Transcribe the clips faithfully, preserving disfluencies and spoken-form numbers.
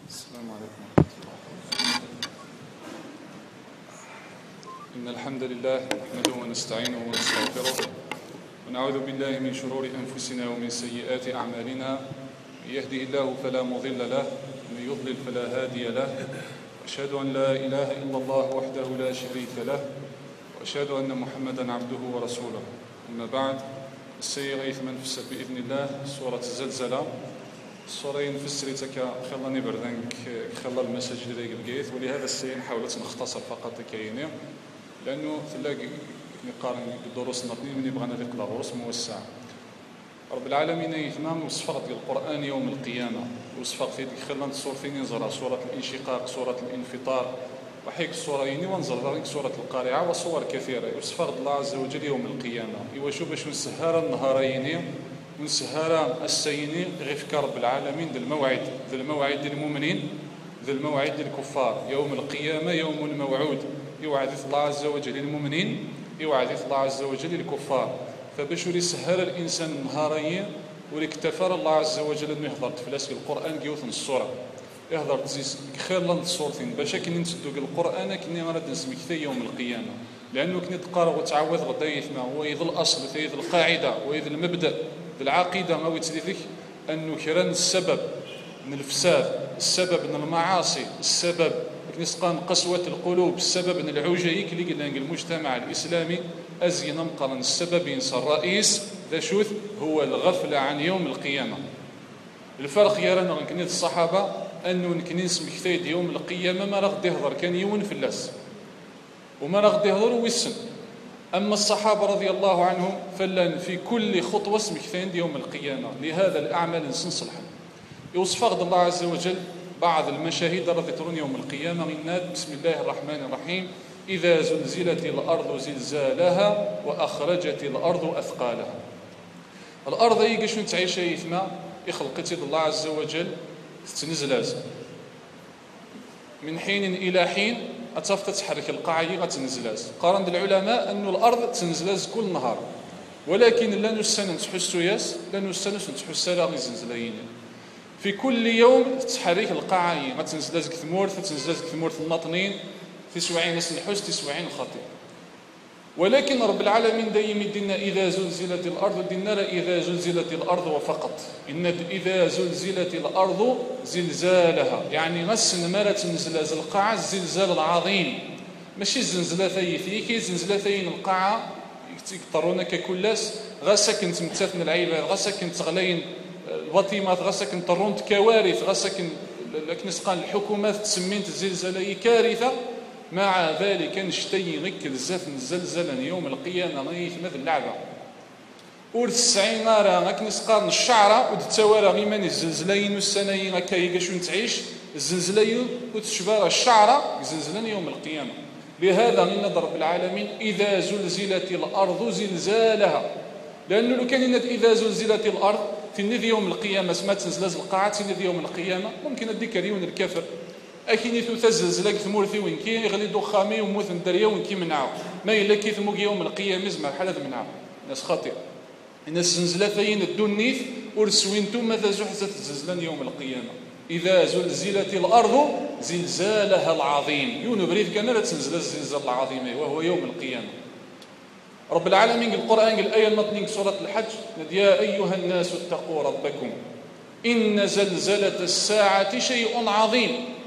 السلام عليكم ورحمة الله. إن الحمد لله نحمده ونستعينه ونستغفره ونعوذ بالله من شرور أنفسنا ومن سيئات أعمالنا. من يهده الله فلا مضل له ومن يضلل فلا هادي له. أشهد أن لا إله إلا الله وحده لا شريك له وأشهد أن محمدا عبده ورسوله. أما بعد، السيغ إثمن فسر بإذن الله سورة الزلزلة. الصورين فسرتك خلا نبردنك خلا المساجد ذيك القيث، ولهذا السين حاولت نختصر فقط كاينين لأنه تلاقي نقارن الدروس نطنين من يبغى نقرا غرس موسع. رب العالمين يثمام وصفات القرآن يوم القيامة، وصفات في خلا تصور في نزرة سورة الانشقاق، سورة الانفطار، وحيك السورين ونزل ذلك سورة القارعة وصور كثيرة. وصفات الله عز وجل يوم القيامة يوشو باش نسهر النهارين ونسهر السيني غير رب العالمين ذي الموعد ذي الموعد للمؤمنين ذي الموعد للكفار. يوم القيامة يوم موعود، يوعد الله عز وجل للمؤمنين، يوعد الله عز وجل للكفار. فباش يسهر الإنسان النهارين وليكتفر الله عز وجل أنه يحضر تفلاس القرآن كيوثن الصورة يحضر تزيز خير لند الصورتين باش كني نسدوك القرآن كني غرد نسميك في يوم القيامة، لأنه كني تقرأ وتعوذ غدا يثمع ويذ الأصل ويذ القاعدة ويذ المبدأ بالعقيدة ما ويتليفك أنه كران السبب من الفساد، السبب من المعاصي، السبب نسقان قسوة القلوب، السبب من العجيك اللي قلنا المجتمع الإسلامي أزين مقارن السبب ينصر الرئيس ذا شوث هو الغفلة عن يوم القيامة. الفرق يرانا نكني الصحابة أنه نكني نسمي كثيد يوم القيامة ما رغد يهضر كان يون في اللاس وما رغد يهضر ويسن. أما الصحابة رضي الله عنهم فلن في كل خطوة اسم كثيد يوم القيامة. لهذا الأعمال نسنصلح يوصف فقد الله عز وجل بعض المشاهد التي ترون يوم القيامة من بسم الله الرحمن الرحيم: إذا زلزلت الأرض زلزالها وأخرجت الأرض أثقالها. الأرض هي شنو تعيش يثما يخلقت الله عز وجل تنزلاز من حين إلى حين أتفت تحرك القاعية غتنزلاز. قارن العلماء أن الأرض تنزلاز كل نهار، ولكن لا نستنى نتحسو ياس لا نستنى نتحسو لا غيزنزلايين. في كل يوم تحرك القاعية غتنزلاز كثمور تنزلاز كثمور الناطنين تسوعين الحس تسوعين الخطير. ولكن رب العالمين دايما يدينا إذا زلزلت الأرض دينا إذا زلزلت الأرض وفقط. إن إذا زلزلت الأرض زلزالها يعني غسن مرة تنزلاز القاعة الزلزال العظيم، ماشي الزلزلة ثيثي زلزلة ثين القاعة يقطرون ككلاس غسكن تمتثن العباد غسكن تغلين الوطيمات غسكن طرونت كوارث غسكن لكن نسقان الحكومات تسمينت الزلزال كارثة. مع ذلك نشتي غيك الزاف الزلزال يوم القيامة غيث مثل اللعبة ور تسعين نارا غاك نسقان الشعرة وتتوارى غيمان الزلزلين والسنين غاكا يقاشو نتعيش الزلزلين وتشبار الشعرة زلزلان يوم القيامة. لهذا غينا ضرب العالمين إذا زلزلت الأرض زلزالها، لأنه لو كان إذا زلزلت الأرض تنذي يوم القيامة سما تنزلاز القاعة تنذي يوم القيامة ممكن أديك ريون الكافر أكيني تزلزل لك ثمورثي وين كي يغلي دخامي وموت ندريا وين كي منعو ما إلا كي ثموك يوم القيامة زمر حالة منعو ناس خطير. الناس زلزلتين الدنيث ورسوينتو ماذا زحزت الزلزلان يوم القيامة. إذا زلزلت الأرض زلزالها العظيم يونو بريد كان لا تنزل الزلزال العظيم وهو يوم القيامة. رب العالمين القرآن الآية المطنين سورة الحج: يا أيها الناس اتقوا ربكم إن زلزلة الساعة شيء عظيم.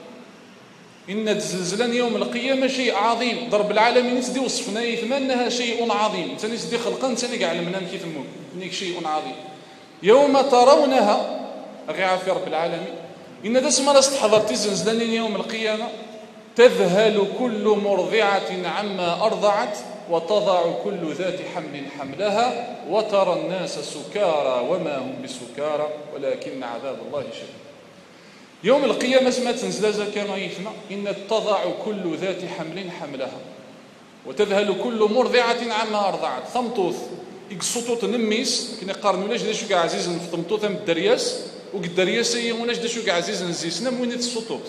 إن الزلزلان يوم القيامة شيء عظيم. ضرب العالمين يسدي وصفنا يثما أنها شيء عظيم. تاني يسدي خلقا تاني قاع علمنا كيف مو إنك شيء عظيم. يوم ترونها غير في رب العالمين إن ذا اسم راست حضرتي زلزلان يوم القيامة تذهل كل مرضعة عما أرضعت وتضع كل ذات حمل حملها وترى الناس سكارى وما هم بسكارى ولكن عذاب الله شديد. يوم القيامة ما تنزل كما يثنى إن تضع كل ذات حمل حملها وتذهل كل مرضعة عما أرضعت. ثمطوث يقصطوط نميس كنا قارنوا لاش داشو كاع عزيز نفطمطوث من الدرياس وقدرياس هي ولاش داشو كاع عزيز نزيسنا موين السطوط.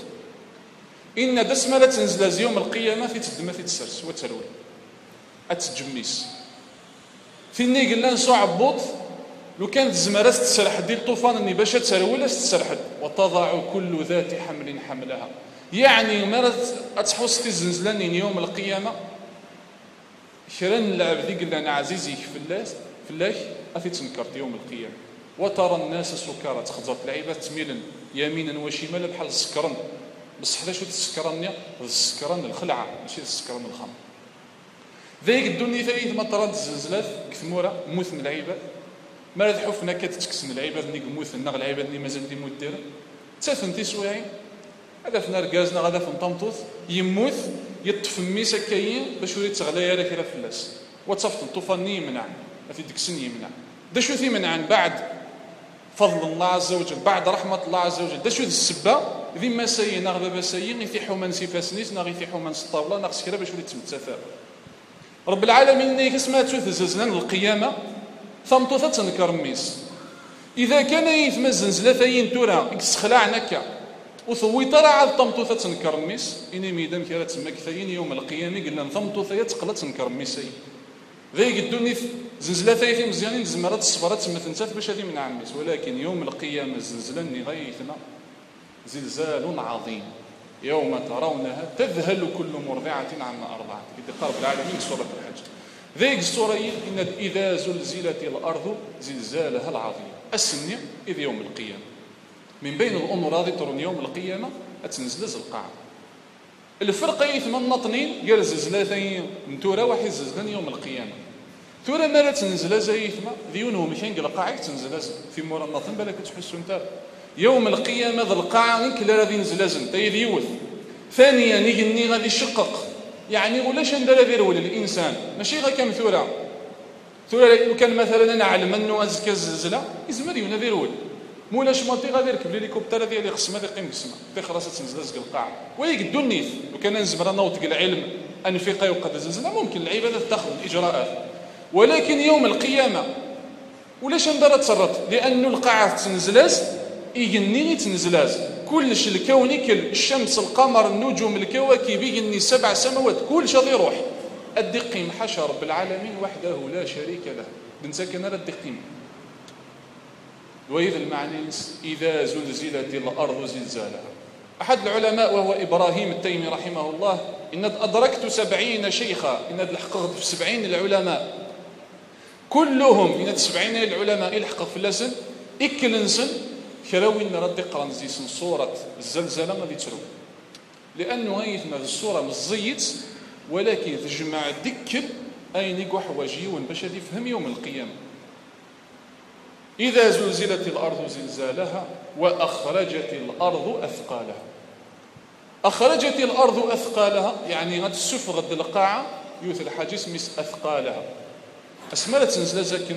إن دسمة لا تنزل يوم القيامة في تدمة في تسرس وتروي أتجميس في النيق اللي نسو عبوط لو كانت الزمارات تسرح ديال الطوفان اني باش تسرول تسرحد وتضع كل ذات حمل حملها. يعني مرات اتحوس في الزنزلان يوم القيامه شرن العبد قال انا عزيزي فلاس فلاش افي تنكرت يوم القيامه وترى الناس سكارى تخزرت العباد تميلا يمينا وشمالا بحال السكران بصح علاش السكران السكران الخلعه ماشي السكران الخمر. ذيك الدنيا ثلاث مطرات الزلزلات كثموره موثن العباد ما حفنا كتكسن العباد اللي موثنا العباد اللي مازال دي مدير تسافن تسواعين هذا في نركازنا غدا في طمطوط يموت يطفي ميسا كاين باش يريد تغلى يا راه فلاس وتصفت الطوفان يمنع في ديك السن يمنع دا شو ثي منعا بعد فضل الله عز وجل بعد رحمه الله عز وجل دا شو السبه ذي ما ساي ناغ بابا ساي غيثي حومان سيفاسنيس ناغ يثي حومان الطاوله ناغ سكرا باش يريد تمتثل رب العالمين نيك اسمها توث زلزلان القيامه ثمطوثه تنكر ميس اذا كان يثم الزلزله ثاين تورا يسخلع نكا وثوي ترى عاد طمطوثه تنكر ميس اني ميدام كرا تسمى كثاين يوم القيامه قلنا ثمطوثه تقلت تنكر ميسي ذيك الدنيا زلزله ثايثي مزيانين زمرات الصبرات تما تنسات باش هذه من عميس ولكن يوم القيامه الزلزله اللي غيثنا زلزال عظيم يوم ترونها تذهل كل مرضعه عما ارضعت في قرب العالمين سوره الحج. ذيك السوره ان اذا زلزلت الارض زلزالها العظيم السنه اذ يوم القيامه من بين الامور هذه ترون يوم القيامه تنزل القاع الفرق يثمن نطنين قال زلزلتين نتورا واحد زلزلان يوم القيامه تورا مالا تنزل زي ثما ذيونه مشين قال القاع تنزل في مورا النطن بالك تحسوا انت يوم القيامه ذا القاع كلا غادي ينزل زين تاي ذيوث. ثانيا يجني غادي يشقق يعني ولاش ندير ذي رول الانسان ماشي غير كم ثورا ثورا لو كان مثلا انا علم انه ازكى الزلزله يزمر ينذر رول مولاش مالتي غادي يركب الهليكوبتر هذه اللي خصما يقيم قسمه في خلاص تنزل زق القاع ويك الدنيث لو كان نزمر نوطق العلم انفقه يوقد الزلزله ممكن العباده تاخذ الاجراءات ولكن يوم القيامه ولاش ندير تصرت لانه القاعه تنزلاز يجني تنزلاز كلش الكوني كل الشمس القمر النجوم الكواكب يجني سبع سماوات كل شيء يروح الدقيم حشى رب العالمين وحده لا شريك له بنسكن هذا الدقيم. وإذا المعنى إذا زلزلت الأرض زلزالها. أحد العلماء وهو إبراهيم التيمي رحمه الله إن أدركت سبعين شيخا إن الحققت في سبعين العلماء كلهم إن سبعين العلماء الحقق في اللسن إكلنسن كراوي إن رد قرنزيسن صورة الزلزلة غادي ترو لأنه هاي الصورة مزيت ولكن تجمع دكر أين يقوى حواجيون باش يفهم يوم القيامة. إذا زلزلت الأرض زلزالها وأخرجت الأرض أثقالها. أخرجت الأرض أثقالها يعني غاد السفغ د القاعة يوث الحاجز مس أثقالها أسمالة تنزل زكن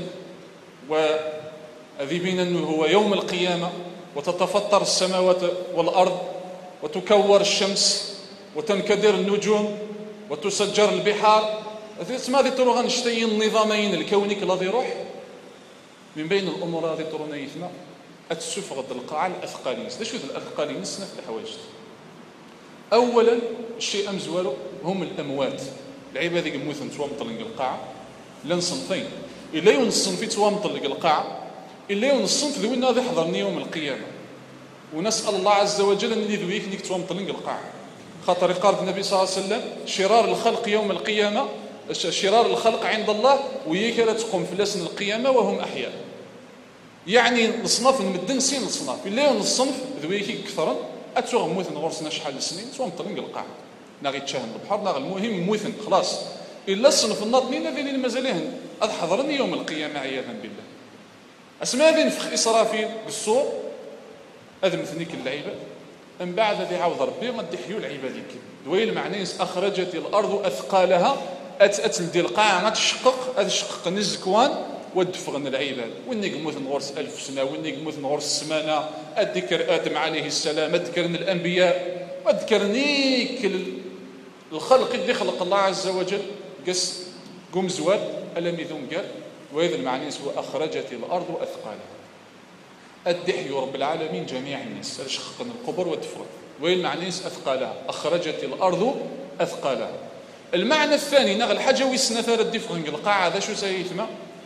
وذي بين أنه هو يوم القيامة وتتفطر السماوات والأرض وتكور الشمس وتنكدر النجوم وتسجر البحار اسمها ذي ترو غنشتي النظامين الكونيك الذي روح من بين الامور هذه ترون يثنا السفغ د القاع الاثقالينس. دا شو الاثقالينس في الحوايج اولا الشيء امزوالو هم الاموات العباد اللي يموتون توامطل القاع لا نصنفين الا ينصن في توامطل القاع الا ينصن في ذوينا هذا حضرني يوم القيامه ونسال الله عز وجل ان يذويك نيك توامطل القاع خاطر قال النبي صلى الله عليه وسلم شرار الخلق يوم القيامه شرار الخلق عند الله وياك لا تقوم في لسن القيامه وهم احياء يعني نصنف المدن سين نصنف اللي نصنف ذويك كثرا اتوغ موثن غرسنا شحال السنين سواء مطلق القاع ناغي تشاهد البحر ناغ المهم موثن خلاص الا صنف الناطنين الذين مازالين احضرني يوم القيامه عياذا بالله. اسماء ذي نفخ اسرافيل بالصور هذا مثنيك اللعيبه من بعد ذي عاود ربي غادي يحيوا العباد دويل المعنى اخرجت الارض اثقالها اتاتل ديال القاع غتشقق هذا الشقق الزكوان ودفغن العباد ونيك موت نغرس ألف سنه ونيك موت نغرس السمانه الذكر ادم عليه السلام ذكرنا الانبياء وذكرنيك الخلق اللي خلق الله عز وجل قس قوم زوال الم يذم قال وهذا المعنى هو اخرجت الارض اثقالها الدحي رب العالمين جميع الناس شققنا القبر والدفغن وهي المعنى اثقالها اخرجت الارض اثقالها. المعنى الثاني نغ الحاجه ويسنا ثار الدفغن القاع هذا شو سيثما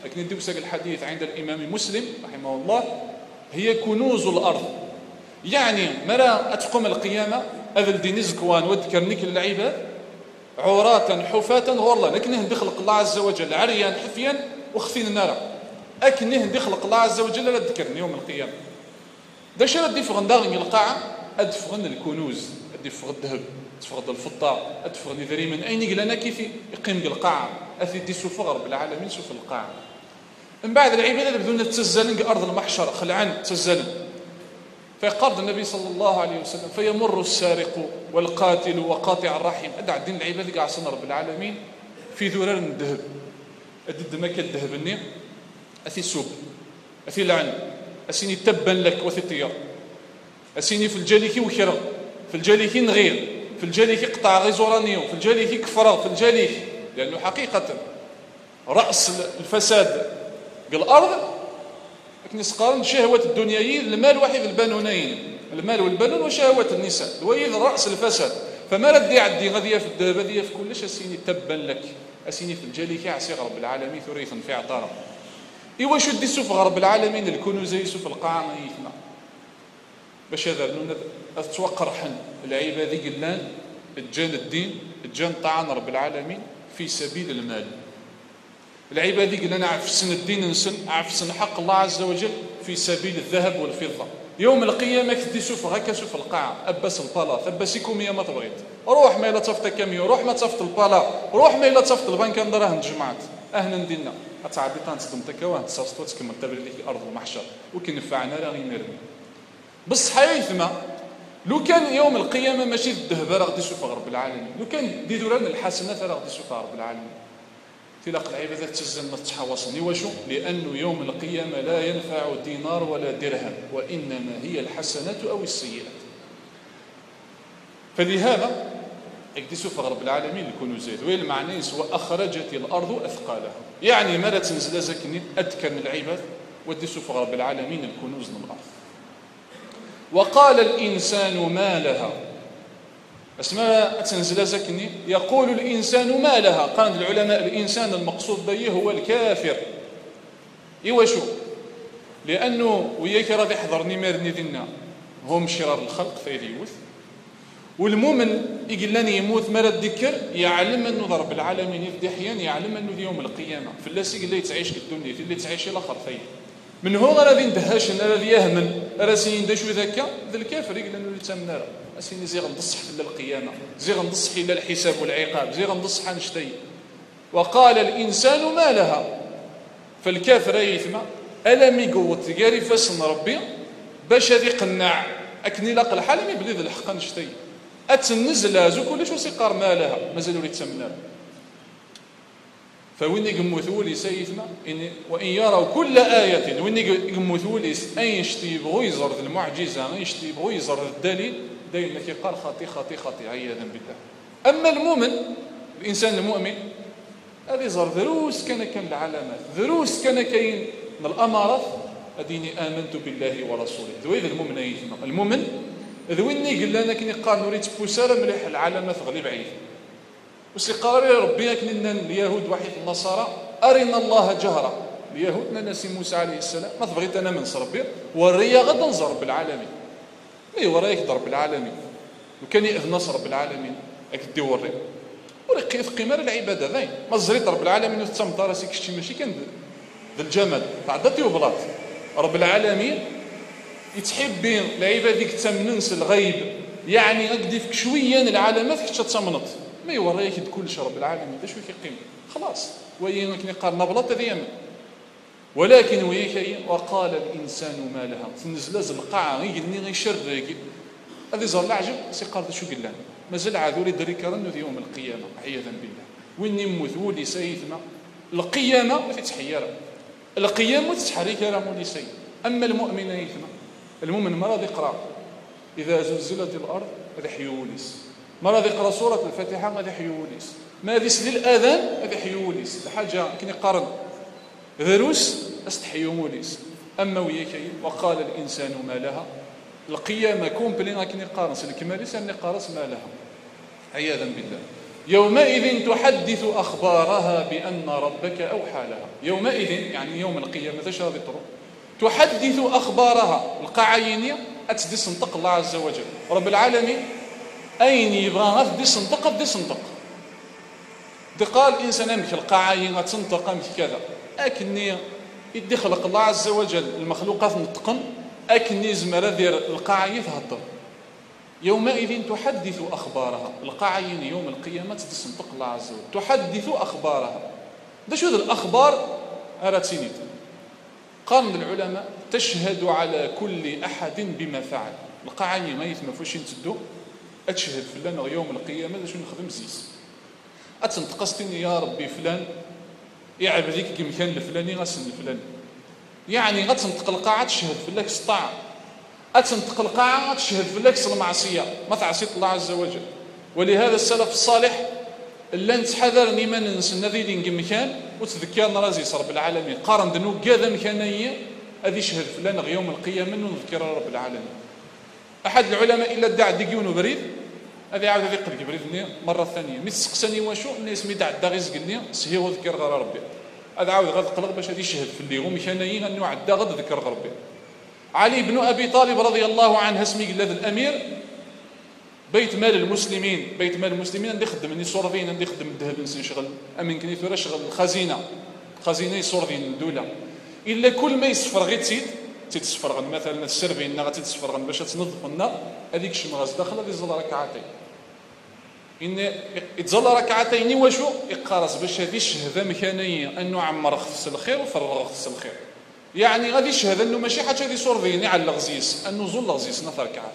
لكن نديو ساق الحديث عند الإمام مسلم رحمه الله هي كنوز الأرض. يعني مرا أتقوم القيامة أذل ديني زكوان وذكرنيك العباد عراة حفاة غرلا، لكنه دخلق الله عز وجل عريان حفيا وخفين النار، أكنه دخلق الله عز وجل لا تذكرني يوم القيامة. داش ردي فغن داغن القاعة أدفغن الكنوز، أدفغن الذهب، أدفغن الفضة، أدفغن ذري من أين يقلنا كيف يقيم القاعة أثي دي سوف رب العالمين سوف القاعة. من بعد العبادة بدون تزلن أرض المحشر خلعان تزلن. فيقرض النبي صلى الله عليه وسلم فيمر السارق والقاتل وقاطع الرحم أدع الدين العبادة قاع صنع رب العالمين في ذرار الذهب أدد مكة الذهب النيع أثي سوب أثي لعن أسيني تبا لك وثي طيار أسيني في الجاليكي وكرا في الجاليكي نغير في الجاليكي قطع غيزورانيو في الجاليكي كفرا في الجاليكي، لأنه حقيقة رأس الفساد بالأرض لكن يسقارن شهوة الدنيايين المال واحد البنونين، المال والبنون وشهوة النساء دويد رأس الفساد. فما ردي عدي غادية في الذهب غادية في كلش أسيني تبا لك أسيني في الجاليكي عسي رب العالمين ثريثا في عطارة إيوا شو دي سوف رب العالمين الكنوز يسوف القاعة يثنى باش هذا أتوقر حن العبادة قلان الجان الدين الجان طعن رب العالمين في سبيل المال. العبادة قلنا نعرف سن الدين نسن عرف سن حق الله عز وجل في سبيل الذهب والفضة. يوم القيامة كدي سوف هكا سوف القاعة أبس البلاط أبس كومية ما تبغيت روح ما إلا تفت كاميو روح ما تفت البلاط روح ما إلا تفت البنك دراهم جمعت أهنا ندينا أتعدي تنصدم تكوان تصوت وتكمل تبري لك أرض المحشر وكن نفعنا لا غير نرمي بس حيثما لو كان يوم القيامة ماشي الذهب راه غادي يشوف رب العالمين، لو كان دي دوران الحسنات راه غادي يشوف رب العالمين. تلاق العبادة تزن تحوصني وشو؟ لأنه يوم القيامة لا ينفع دينار ولا درهم وإنما هي الحسنات أو السيئات. فلهذا يقدر يشوف رب العالمين الكنوز وين المعنى سواء أخرجت الأرض أثقالها، يعني ما لا تنزل زكني أذكر العباد ودي يشوف رب العالمين الكنوز من الأرض. وقال الإنسان ما لها اسمها تنزل زكني يقول الإنسان ما لها. قال العلماء الإنسان المقصود به هو الكافر. إيوا شو؟ لأنه وياك راه يحضرني مارني ذنا هم شرار الخلق فيدي يوث والمؤمن يقول لني يموت مرة الذكر يعلم أنه رب العالمين يفدي أحيانا يعلم أنه يوم القيامة في اللاسي اللي تعيش في الدنيا في اللي تعيش الآخر فيه من هو غادي ندهاش الذي يهمن راسي ندشو ذاك ذا الكافر يقول انه اللي تمنا اسيني زي غنضصح الى القيامه زي غنضصح الى الحساب والعقاب زي غنضصح نشتي. وقال الانسان ما لها فالكافر يثمى الم يقوت قاري فاسن ربي باش هذي قناع اكني لاق الحالم يبلي ذا الحق نشتي اتنزل زو كلش وسيقار ما لها مازالوا لي تمنا. فوين يقموثوا لي سيثنا إن وإن يروا كل آية وين يقموثوا لي أن يشتيبغوا يزرد المعجزة أن يشتيبغوا يزرد الدليل دايما كيقال خاطي خاطي خاطي عياذا بالله. أما المؤمن الإنسان المؤمن هذه زر دروس كان كان العلامات دروس كان كاين من الأمارات أديني آمنت بالله ورسوله ذوي ذا المؤمن يثنا المؤمن ذوين يقول لنا كني قال نريد بوسارة مليح العلامات غليب عيث وسيقاري ربي كننا اليهود واحد النصارى أرنا الله جهرا اليهود ناسي موسى عليه السلام ما تبغيت أنا من ربي وريا غدا نزر رب العالمين إيه ورايك ضرب العالمين وكان يأذ نصر رب العالمين أكدي وري ورقي في قمار العبادة ذاين ما زريت رب العالمين وتسمى راسك شتي ماشي كان ذا الجمال تعدتي وبلاط رب العالمين يتحب بين العباد ديك تمننس الغيب يعني أقدي فيك شوية العلامات كنت تسمنط ما يوريك كلش رب العالمين دا شو كيقيم خلاص وين كني قال نبلط ذي يمن ولكن وياك وقال الانسان ما لها تنزل القاعه يقني غيشرق هذه زر العجب سي قال شو قال لنا مازال عاذوري دري كرنو يوم القيامه عياذا بالله وين يموت ولي سيثنا القيامه تتحير القيامه تتحرك راه مولي سي. اما المؤمن يثنا المؤمن مرض يقرا اذا زلزلت الارض هذا حيوليس مرة يقرأ سورة الفاتحة هذا حيوليس ما ذيس للأذان هذا حيوليس حاجة كني قارن ذروس استحيوليس. أما وياك وقال الإنسان ما لها القيامة كومبلينا كني قارن الكماليس أني قارس ما لها عياذا بالله. يومئذ تحدث أخبارها بأن ربك أوحى لها. يومئذ يعني يوم القيامة ذا شرب الطرق تحدث أخبارها القاعينية أتدي صنطق الله عز وجل رب العالمين أين يبغى أتدي صنطق أتدي صنطق دي قال الإنسان أمك القاعينة تنطق أمك كذا أكني يدي خلق الله عز وجل المخلوقات نطقن أكني زمرة دير القاعية تهضر. يومئذ تحدث أخبارها القاعين يوم القيامة تتصنطق الله عز وجل تحدث أخبارها. ده شو ذا الأخبار أراتينيت قال العلماء تشهد على كل أحد بما فعل. القاعين ما يثم فوش ينتدو أتشهد فلان يوم القيامة ده شو نخدم زيس أتنتقصتني يا ربي فلان يعبديك كمكان الفلاني غسن الفلاني يعني غتنتقل القاعة تشهد فلاك سطاع أتنتقل القاعة تشهد فلاك المعصية ما تعصيت الله عز وجل. ولهذا السلف الصالح اللي نتحذرني ما ننسى الذي لين مكان وتذكرنا رازي رب العالمين قارن دنو كذا مكانية هذه شهد فلان يوم القيامة نذكر رب العالمين. أحد العلماء إلا دع ديون بريد هذه عاود هذه قد بريدني مرة ثانية متسقسني وشو الناس ميدع داغيز قلني سهي وذكر غير ربي هذا عاود غاد قلق باش هذه شهد في اللي هم كانين انه عدا غد ذكر ربي. علي بن ابي طالب رضي الله عنه اسمي قال الامير بيت مال المسلمين بيت مال المسلمين عندي خدم اني صورفين عندي خدم الذهب نشغل امين كني ثورة شغل الخزينه خزينه صورفين الدوله الا كل ما يصفر غير تيت تيتصفر مثلا السربين غتتصفر باش تنظف لنا هذيك الشمغاز داخله دي زل ركعتين إن يتظل ركعتين وشو يقارص باش هذه الشهاده مكانيه انه عمر خص الخير وفرغ خص الخير يعني غادي الشهاده انه ماشي حاجه هذه صور ذهني على الغزيس انه زل الغزيس نث ركعات.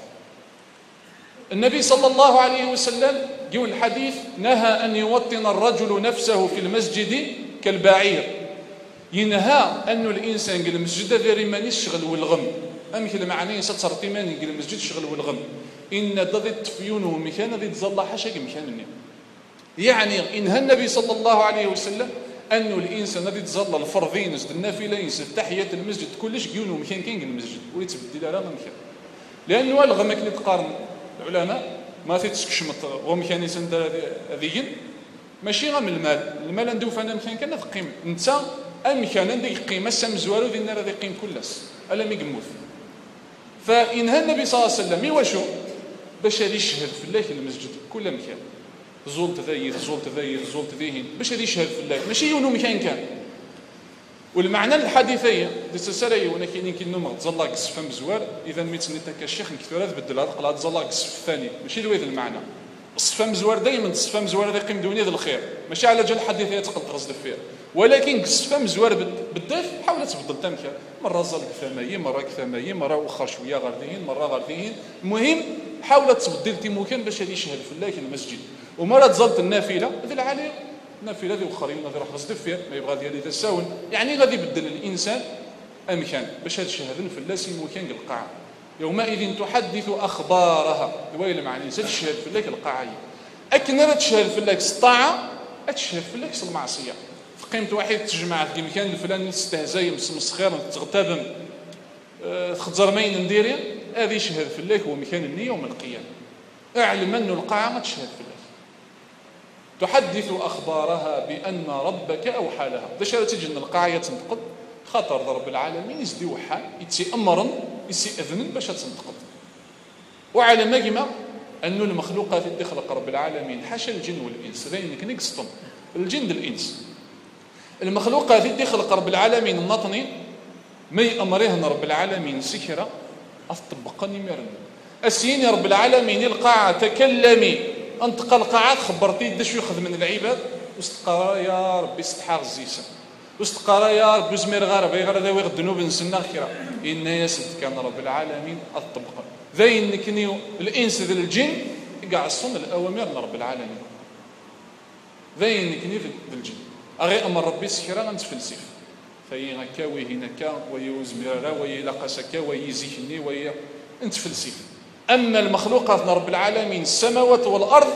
النبي صلى الله عليه وسلم يقول الحديث نهى ان يوطن الرجل نفسه في المسجد كالبعير ينهى انه الانسان قال المسجد ذي ماني الشغل والغم امثل معني سترتي ماني قال المسجد شغل والغم إن ضد التفيون ومكان ذي تظل حشق مكان يعني إنها النبي صلى الله عليه وسلم أنه الإنسان الذي تظل الفرضين زد النافلة ينسف تحية المسجد كلش قيون ومكان كين المسجد ويتبدل على مكان لأنه الغمك اللي تقارن العلماء ما تتسكشمط ومكان يسند ذيين ماشي غير من المال المال عنده فانا مكان كان تقيم انت المكان عندك قيمة سام زوالو ذي النار ذي قيم كلس ألا ميقموث. فإنها النبي صلى الله عليه وسلم يوشو باش هذه يشهد في الله المسجد كل مكان زولت ذايث زولت ذايث زولت ذيهن باش هذه يشهد في الله ماشي يونو مكان كان. والمعنى الحديثيه دي تسالي وانا كاينين كينوم تزلا قصف مزوار اذا ميتني تاك الشيخ كثيره تبدل هذا قلا تزلا قصف الثاني ماشي لويذ المعنى الصفه مزوار دائما الصفه مزوار هذا يقيم دنيا الخير ماشي على جال الحديثيه تقد تغزل فيها ولكن قصف مزوار بالضيف حاول تبدل تمكن مره زل كثمايه مره كثمايه مره وخر شويه غردين مره غردين المهم حاول تبدل تيموكان باش هذه يشهد في الله المسجد ومره تزلت النافله ذي العاليه النافله ذي اخرين غادي يروح يصدف فيها ما يبغى ديال يتساون يعني غادي يبدل الانسان امكان باش هذا الشهاده في الله سيموكان القاعه يومئذ تحدث اخبارها ويل مع الانسان تشهد في الله القاعيه اكن تشهد في الله الطاعه تشهد في الله المعصيه قيمه واحد تجمع في مكان الفلاني تستهزاي مسخير تغتابم تخزر مين نديري هذه يشهد في الله هو مكان النية يوم القيامة اعلم أن القاعة تشهد في الله تحدث أخبارها بأن ربك أوحى لها ده شهادة تجي أن القاعة تنتقد خاطر رب العالمين يزدي وحى يتسي أمرا يتسي أذن باش تنتقد. وعلى ما جمع أن المخلوقات اللي خلق رب العالمين حاشا الجن والإنس ذينك نقصتم الجن الإنس المخلوقات اللي خلق رب العالمين النطني ما يأمرهن رب العالمين سكرة أطبقني مرن أسيني رب العالمين القاعة تكلمي أنتقى القاعات خبرتي داش يأخذ من العباد واستقرا يا ربي استحاق الزيسان واستقرا يا ربي زمير غارب غير ذا ويغ الذنوب نسنا خيرا إن يسد كان رب العالمين أطبقا ذي نكنيو الإنس ذي الجن يقعصون الأوامر لرب العالمين ذي نكني ذي الجن أغي أمر ربي سكرا غنتفلسف فهي هكا وهي هكا وهي زميرة وهي لقسكا وهي زيكني وهي انت فلسفه. اما المخلوقات رب العالمين السماوات والارض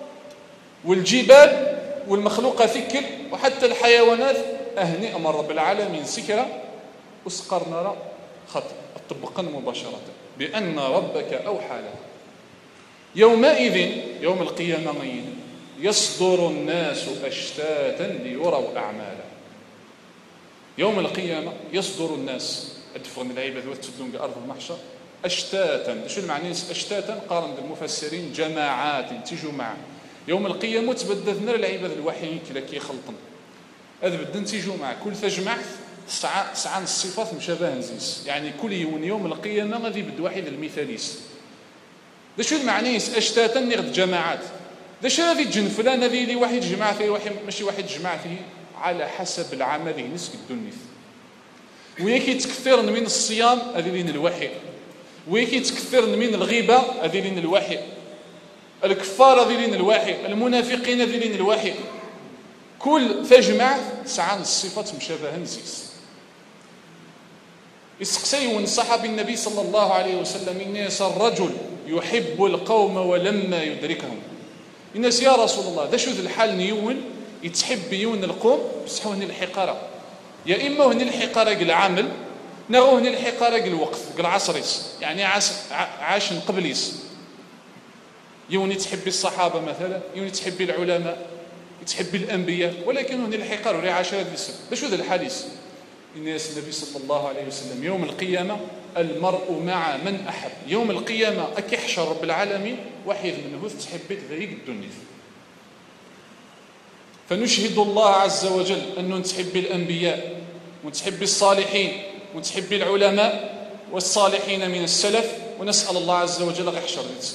والجبال والمخلوقات ثكل وحتى الحيوانات اهني امر رب العالمين سكرة وسقرنا خط طبقا مباشره بان ربك اوحى له. يومئذ يوم القيامه يصدر الناس أشتاتا ليروا أعمالا. يوم القيامة يصدر الناس أدفغن العباد وتسدون أرض المحشر أشتاتا. شو المعنى أشتاتا؟ قارن المفسرين جماعات تيجوا معا. يوم القيامة تبدلنا العباد الوحيين كلا كيخلطن هذا بدن تيجوا معا كل تجمع سعى سعى الصفات مشابهة نزيس، يعني كل يوم يوم القيامة غادي بد واحد المثاليس. دا شو المعنى أشتاتا نغد جماعات. دا شو هذه الجن فلان هذه اللي واحد جمع فيه واحد ماشي واحد جمع فيه على حسب العمل نسك الدنيا. وياكي تكثرن من الصيام هذه لين الوحي، وياكي تكثرن من الغيبة هذه لين الوحي، الكفار هذه لين الوحي، المنافقين هذه لين الوحي. كل تجمع سعى الصفات مشابهة نسيس. يسقسيون صحابي النبي صلى الله عليه وسلم الناس الرجل يحب القوم ولما يدركهم. الناس يا رسول الله دا شو ذا الحال نيون يتحب يون القوم بصح هني الحقاره، يا اما هني الحقاره العامل نغو هني الحقاره الوقت العصريس، يعني عاش عاش قبليس. يوني تحبي الصحابه مثلا، يوني تحبي العلماء، تحبي الانبياء، ولكن هني الحقاره اللي عاش هذا الاسم. دا شو ذا الحديث الناس النبي صلى الله عليه وسلم يوم القيامه المرء مع من احب. يوم القيامه اكيحشر رب العالمين واحد منه تحبيت ذيك الدنيا. فنشهد الله عز وجل أنه نتحبي الأنبياء ونتحبي الصالحين ونتحبي العلماء والصالحين من السلف، ونسأل الله عز وجل غير يحشر الإنسان.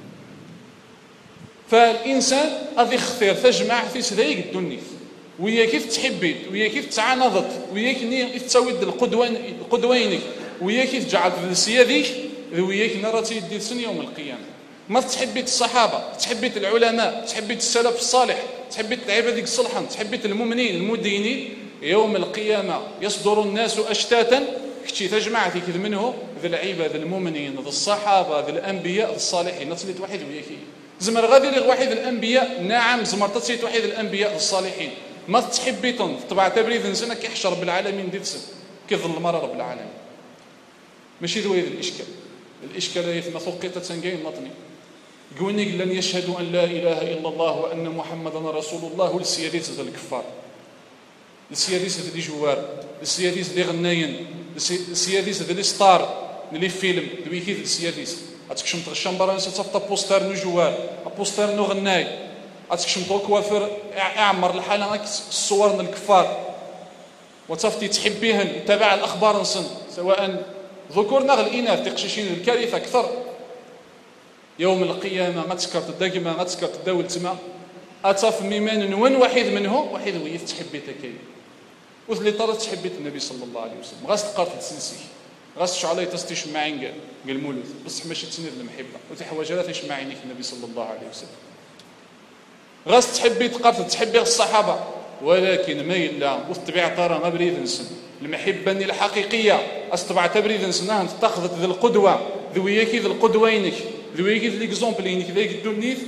فالإنسان غادي يختار تجمع في ذيك الدنيا، ويا كيف تحبي ويا كيف تعانضت ويا كيف تساوي القدوينك ويا كيف تجعل السياديك ويا كيف نراتي يدي سن يوم القيامة. ما تحبي الصحابة، تحبي العلماء، تحبي السلف الصالح، تحبي العباد الصالحين، تحبي المؤمنين المدينين. يوم القيامة يصدر الناس أشتاتا كتشي تجمع في كذا منه ذي العباد المؤمنين ذي الصحابة ذي الأنبياء ذي الصالحين. نتصلت واحد وياكي زمر غادي لغ واحد الأنبياء، نعم زمر تصلت واحد الأنبياء الصالحين. ما تحبيتن طبعا تبريد نسنا كيحشر رب العالمين ديت سن كيظل المرة رب العالمين. ماشي ذوي الإشكال. الإشكال يثم ثقيتة تنقين نطني قولني لن يشهدوا أن لا إله إلا الله وأن محمدا رسول الله للسياديس ذا الكفار، للسياديس ذا جوار، للسياديس ذا غناين، للسياديس ذا ستار اللي فيلم ذوي كيف السياديس أتكشم تغشم برا ستفتا بوستر نو جوار بوستر نو غناي أتكشم تو كوافر أعمر الحالة الصور الكفار وتفتي تحبيهن تابع الأخبار نصن سواء ذكورنا الإناث تقششين الكارثة أكثر. يوم القيامة ما تسكرت الدقمة ما تسكرت الدول تما أتف ميمان وين واحد منه واحد ويث تحبي تكي وثلي طرت تحبي النبي صلى الله عليه وسلم غاس تقارت تسنسي غاس شعلي تستيش معين قال قال مولود بصح ماشي تسند المحبة وتحواج لا تيش معينك النبي صلى الله عليه وسلم. غاس تحبي تقارت تحبي الصحابة ولكن ما إلا وتبع طارة ما بريد نسن المحبة الحقيقية أستبع تبريد نسنها تاخذت ذي القدوة ذوياكي ذي القدوينك ذوياكي ذي ليكزومبلينك ذيك الدنيث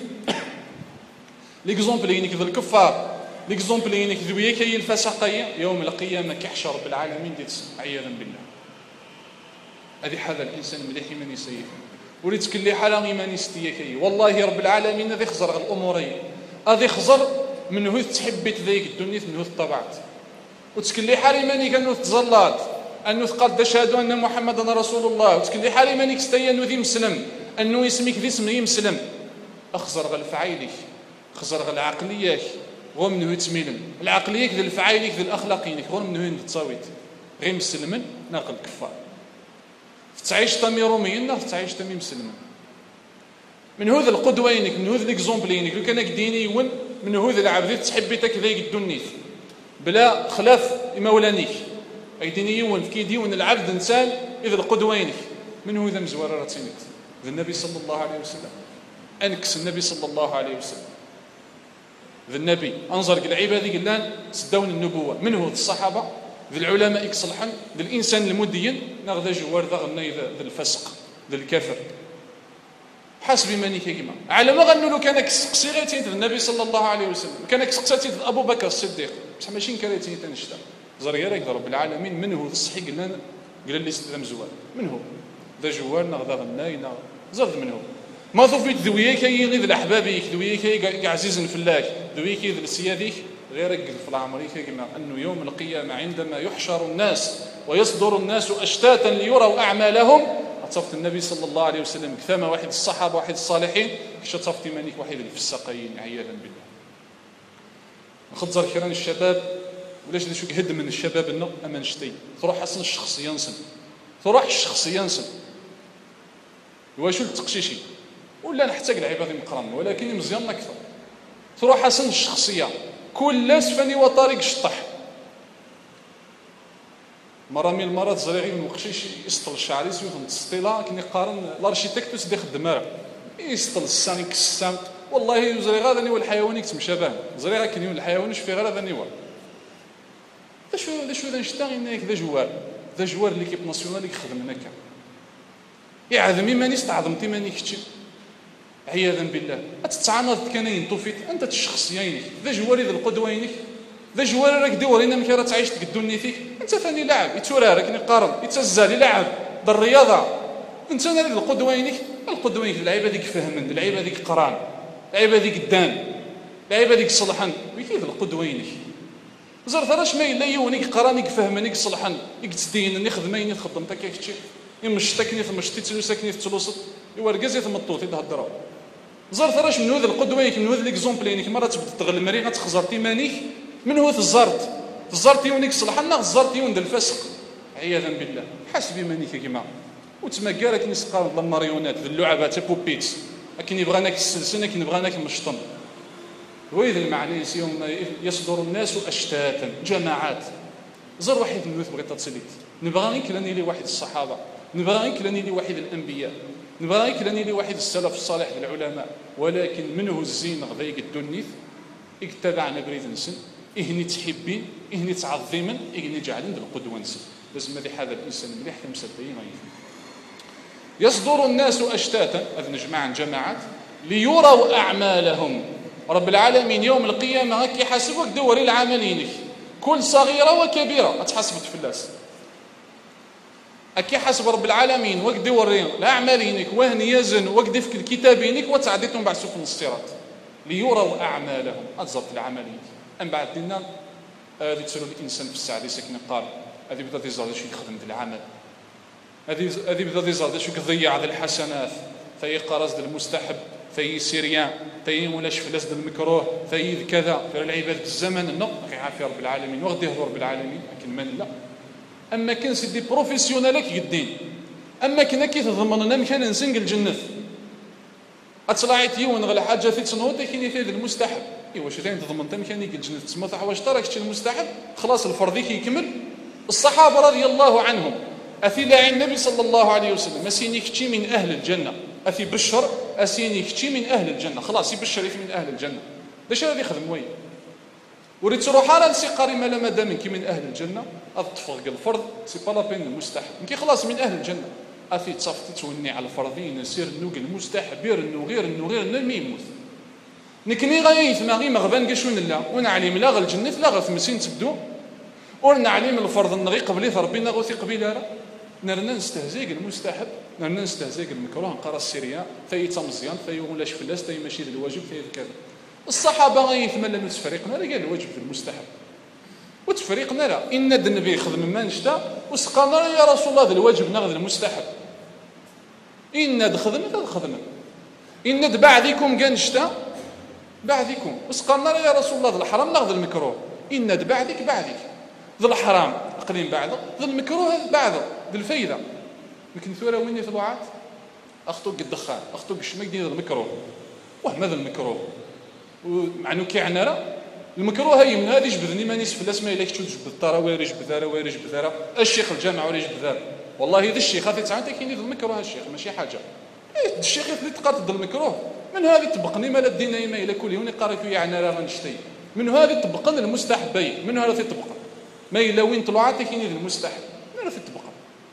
ليكزومبلينك ذي الكفار ليكزومبلينك ذوياكي الفسقية. يوم القيامة كيحشر رب العالمين ديت عياذا بالله. هذه حال الإنسان مليح من يسيف وريت كل حالة إيمان يستيكي والله رب العالمين هذي خزر الأمورين هذي خزر من هو تحبت ذيك الدنيا من هو طبعت وتكلي حالي ماني كانوا تزلات انه قد تشهدوا ان محمدا رسول الله وتكلي حالي ماني كستي انه ذي مسلم انه يسميك ذي اسمي مسلم اخزر غل فعايلك خزر غل عقلياك غير منه يتميلن العقليك ذي الفعايلك ذي الاخلاقينك غير منه تصاويت غير مسلمن ناقل كفار تعيش تمي روميين تعيش تمي مسلمن من هذا القدوينك من هذا الاكزومبلينك لو كانك ديني ون من هذا العبد تحبيتك ذيك الدنيا بلا خلاف مولانيك اي ديني يون في كيديون العبد انسان اذا القدوينك من هو ذا مزوار راتينك ذا النبي صلى الله عليه وسلم انكس النبي صلى الله عليه وسلم ذا النبي انظر العباد قلان سدون النبوه من هو الصحابه ذا العلماء يصلحن ذا الانسان المدين ناخذ جوار ذا غني ذا الفسق ذا الكافر حسب مانيك كيما على ما غنوا له كان كسقسيتي النبي صلى الله عليه وسلم كان كسقسيتي ابو بكر الصديق بصح ماشي كريتي تنشتا زريرك رب العالمين من هو الصحي قلنا قال لي استلم زوال من هو ذا جوار ناخذ غناي ناخذ زرد من هو ما ثوفيت ذويا كي غير الأحبابيك ذويا كي عزيز فلاك ذويا كي السياديك غير في العمريكا كما أنه يوم القيامة عندما يحشر الناس ويصدر الناس أشتاتا ليروا أعمالهم تصفت النبي صلى الله عليه وسلم كثما واحد الصحابة واحد الصالحين كش تصفت مانيك واحد الفساقين عياذا بالله. نخزر كيران الشباب ولاش شو يهد من الشباب انه اما نشتي تروح حسن الشخصيه نسن تروح الشخصيه نسن واش التقشيشي ولا نحتاج العباد مقرن ولكن مزيان اكثر تروح حسن الشخصيه كل سفني وطريق شطح مرة من المرات زريغي من وقشيش يسطل الشعر يسوي من السطيلة كني قارن الارشيتكتوس دي خدم راه يسطل الساني كسام والله زريغا هذا نيو الحيوان يكتم شباب زريغا كنيو الحيوان في غير هذا نيو ذا شو ذا شو ذا نشتاغي نايك ذا جوار ذا جوار ليكيب ناسيونال اللي يخدم لنا كا يعظمي ماني استعظمتي ماني كتشي عياذا بالله اتتعانض كانين طوفيت انت الشخصيين ذا جواري ذا القدوينك ذا جوار راك دورينا ملي راه تعيش تقدوني فيك انت ثاني لاعب يتورا راك نقارن يتزالي لاعب بالرياضه انت انا القدوينك القدوينك اللعيبه ديك فهمن اللعيبه ديك قران اللعيبه ديك دان اللعيبه ديك صلحن وكيف القدوينك زر ثراش ما الا يونيك قرانيك فهمنيك صلحن يكتدين خدميني خدمتك كيفشي يمشتكني ثمشتي تلوسكني في تلوسط يوركزي ثمطوطي تهضروا زر ثراش من هذا القدوينك من هذا ليكزومبلينك مره تبدا تغل المريغه تخزرتي مانيك من هو الزرت الزرت يونيك صلحنا الزرت يون الفسق عياذا بالله حسبي مانيك كيما وتما كارك نسقى الله الماريونات اللعبات بوبيت لكن يبغاناك السلسله لكن يبغاناك مشطم وإذا المعنى يوم يصدر الناس أشتاتا جماعات زر واحد من بغيت تتصليت نبغى غير لاني لي واحد الصحابه نبغى غير لاني لي واحد الانبياء نبغى غير لاني لي واحد السلف الصالح العلماء ولكن منه الزين غدا يقدوني اكتبعنا بريد نسن إهني تحبين إهني تعظيما إهني جعلين القدوة نسن لازم هذا الإنسان مليح كمسبين يصدر الناس أشتاتا هذا نجمع جماعات ليروا أعمالهم رب العالمين يوم القيامة كي حاسبك دوري العملينك كل صغيرة وكبيرة أتحسبت في الناس أكي حسب رب العالمين وقد دوري الأعمالينك وهن يزن وقد في الكتابينك وتعديتهم بعد سفن الصراط ليروا أعمالهم أتزبط العملينك أم بعد دينا هذه تسألوا الإنسان في الساعة اللي ساكن قال هذه بدأت يزال شو يخدم في العمل هذه هذه بدأت يزال شو يضيع هذه الحسنات في قرص المستحب في سيريان في ولاش فلاس المكروه في كذا في العباد الزمن نو يعافي رب العالمين وغدي يهضر رب العالمين لكن من لا اما كان سيدي بروفيسيونالك يدين اما كنا كي تضمننا مكان نسنق الجنه اطلعت يون غير حاجه في تصنوت كاين في المستحب ايوا واش ثاني تضمنت مكان يجي الجنه تسمى واش تراك المستحب خلاص الفرض كيكمل الصحابه رضي الله عنهم اثي لاعن النبي صلى الله عليه وسلم اسيني كتشي من اهل الجنه اثي بشر اسيني كتشي من اهل الجنه خلاص يبشر من اهل الجنه داش غادي يخدم وين وريت تروح على نسي قريمه لما دام كي من اهل الجنه اطفق الفرض سي با لا بين المستحب كي خلاص من اهل الجنه اثي تصفت توني على الفرضين سير نوق المستحب غير انه غير انه غير انه ما يموت نكني غايث ما غي مغبان كشون لا ونعلم لا غير الجنه لا غير مسين تبدو ونعلم الفرض نغي قبلي ربنا غوثي قبيله راه نرنا نستهزئ المستحب نرنا نستهزئ المكروه نقرا السيريا في تمزيان في ولاش فلاس في ماشي الواجب في كذا الصحابه غيثما لم تفريقنا راه قال الواجب في المستحب وتفريقنا راه ان النبي يخدم ما نشتا وسقانا يا رسول الله ذا الواجب ناخذ المستحب ان دخدم هذا خدمه ان بعدكم كان نشتا بعدكم وسقانا يا رسول الله ذا الحرام ناخذ المكروه ان بعدك بعدك ذا الحرام اقليم بعده ذا المكروه بعده ذا الفايده لكن ثوره وين يطلعات اخطو الدخان اخطو الشمك ديال المكروه وهم هذا المكروه ومع انه كيعنا راه المكروه هي من هذه جبدني مانيش فلاس ما الا كنت تجبد الطراوي جبد ذا ويري جبد ذا الشيخ الجامع ولا جبد ذا والله هذا الشيخ هذا تعانت كاين ذا المكروه الشيخ ماشي حاجه الشيخ اللي تقات ذا المكروه من هذه تبقني مال الدين ما الا كل يوم قاريت يعنا راه غنشتي من هذه تبقن المستحبين من هذه تبقى ما الا وين طلعات كاين ذا المستحب من هذه تبقى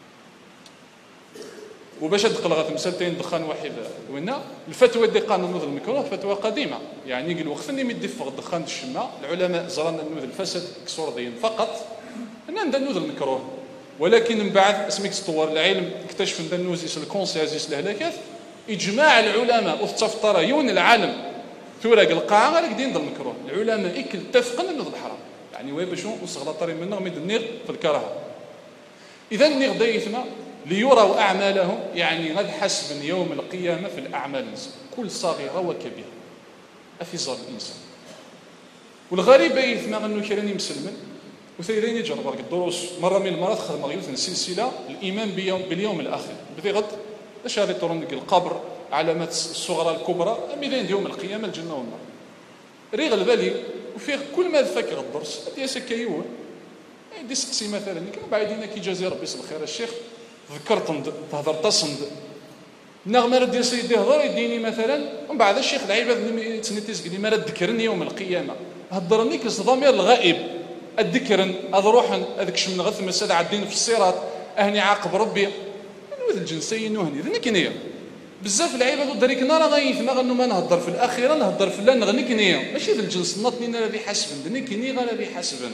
وباش ادخل غير مسالتين دخان واحد وينا الفتوى دي قانون نوذ المكروه فتوى قديمه يعني قال وقت اللي مدي فوق الدخان الشماء العلماء زرنا نوذ الفسد كسور دين فقط ان ندير نوذ المكروه ولكن من بعد اسمك تطور العلم اكتشف ان النوزيس الكونسيازيس الهلاكات إجماع العلماء والتفطر يون العالم ثورق القاعة غير قدين ضل مكروه العلماء إكل اتفقنا أنه الحرام يعني وين باش وصغلا طري منه من النير في الكراهة. إذا النير دايثنا ليروا أعمالهم يعني غد حسب يوم القيامة في الأعمال كل صغيرة وكبيرة أفزار الإنسان. والغريب يثنى أنه كراني مسلمن وثيرين يجرب الدروس مرة من المرات خدم غيوث السلسلة الإيمان بيوم باليوم الآخر بدي غد اش هذه طرنق القبر علامات الصغرى الكبرى ميدان يوم القيامة الجنة والنار ريغ البالي وفيه كل ما ذكر الدرس هذه سكايون يدي سقسي مثلا كانوا بعيدين كي جازي ربي يصل الخير الشيخ ذكرت تهضر تصند نغمة رد يا سيدي هضر يديني مثلا ومن بعد الشيخ العباد تسنيتيز قال لي ما ذكرني يوم القيامة هضرني كاس ضمير الغائب الذكرن هذا روحا هذاك شمن غث مساد عدين في الصراط اهني عاقب ربي نوذ الجنسي نهني ذني كنيه بزاف العباد دريك نار غايثنا غنو ما نهضر في الاخيره نهضر في لا نغني كنيه ماشي ذا الجنس نطني الذي حسبن ذني كني غير الذي حسبن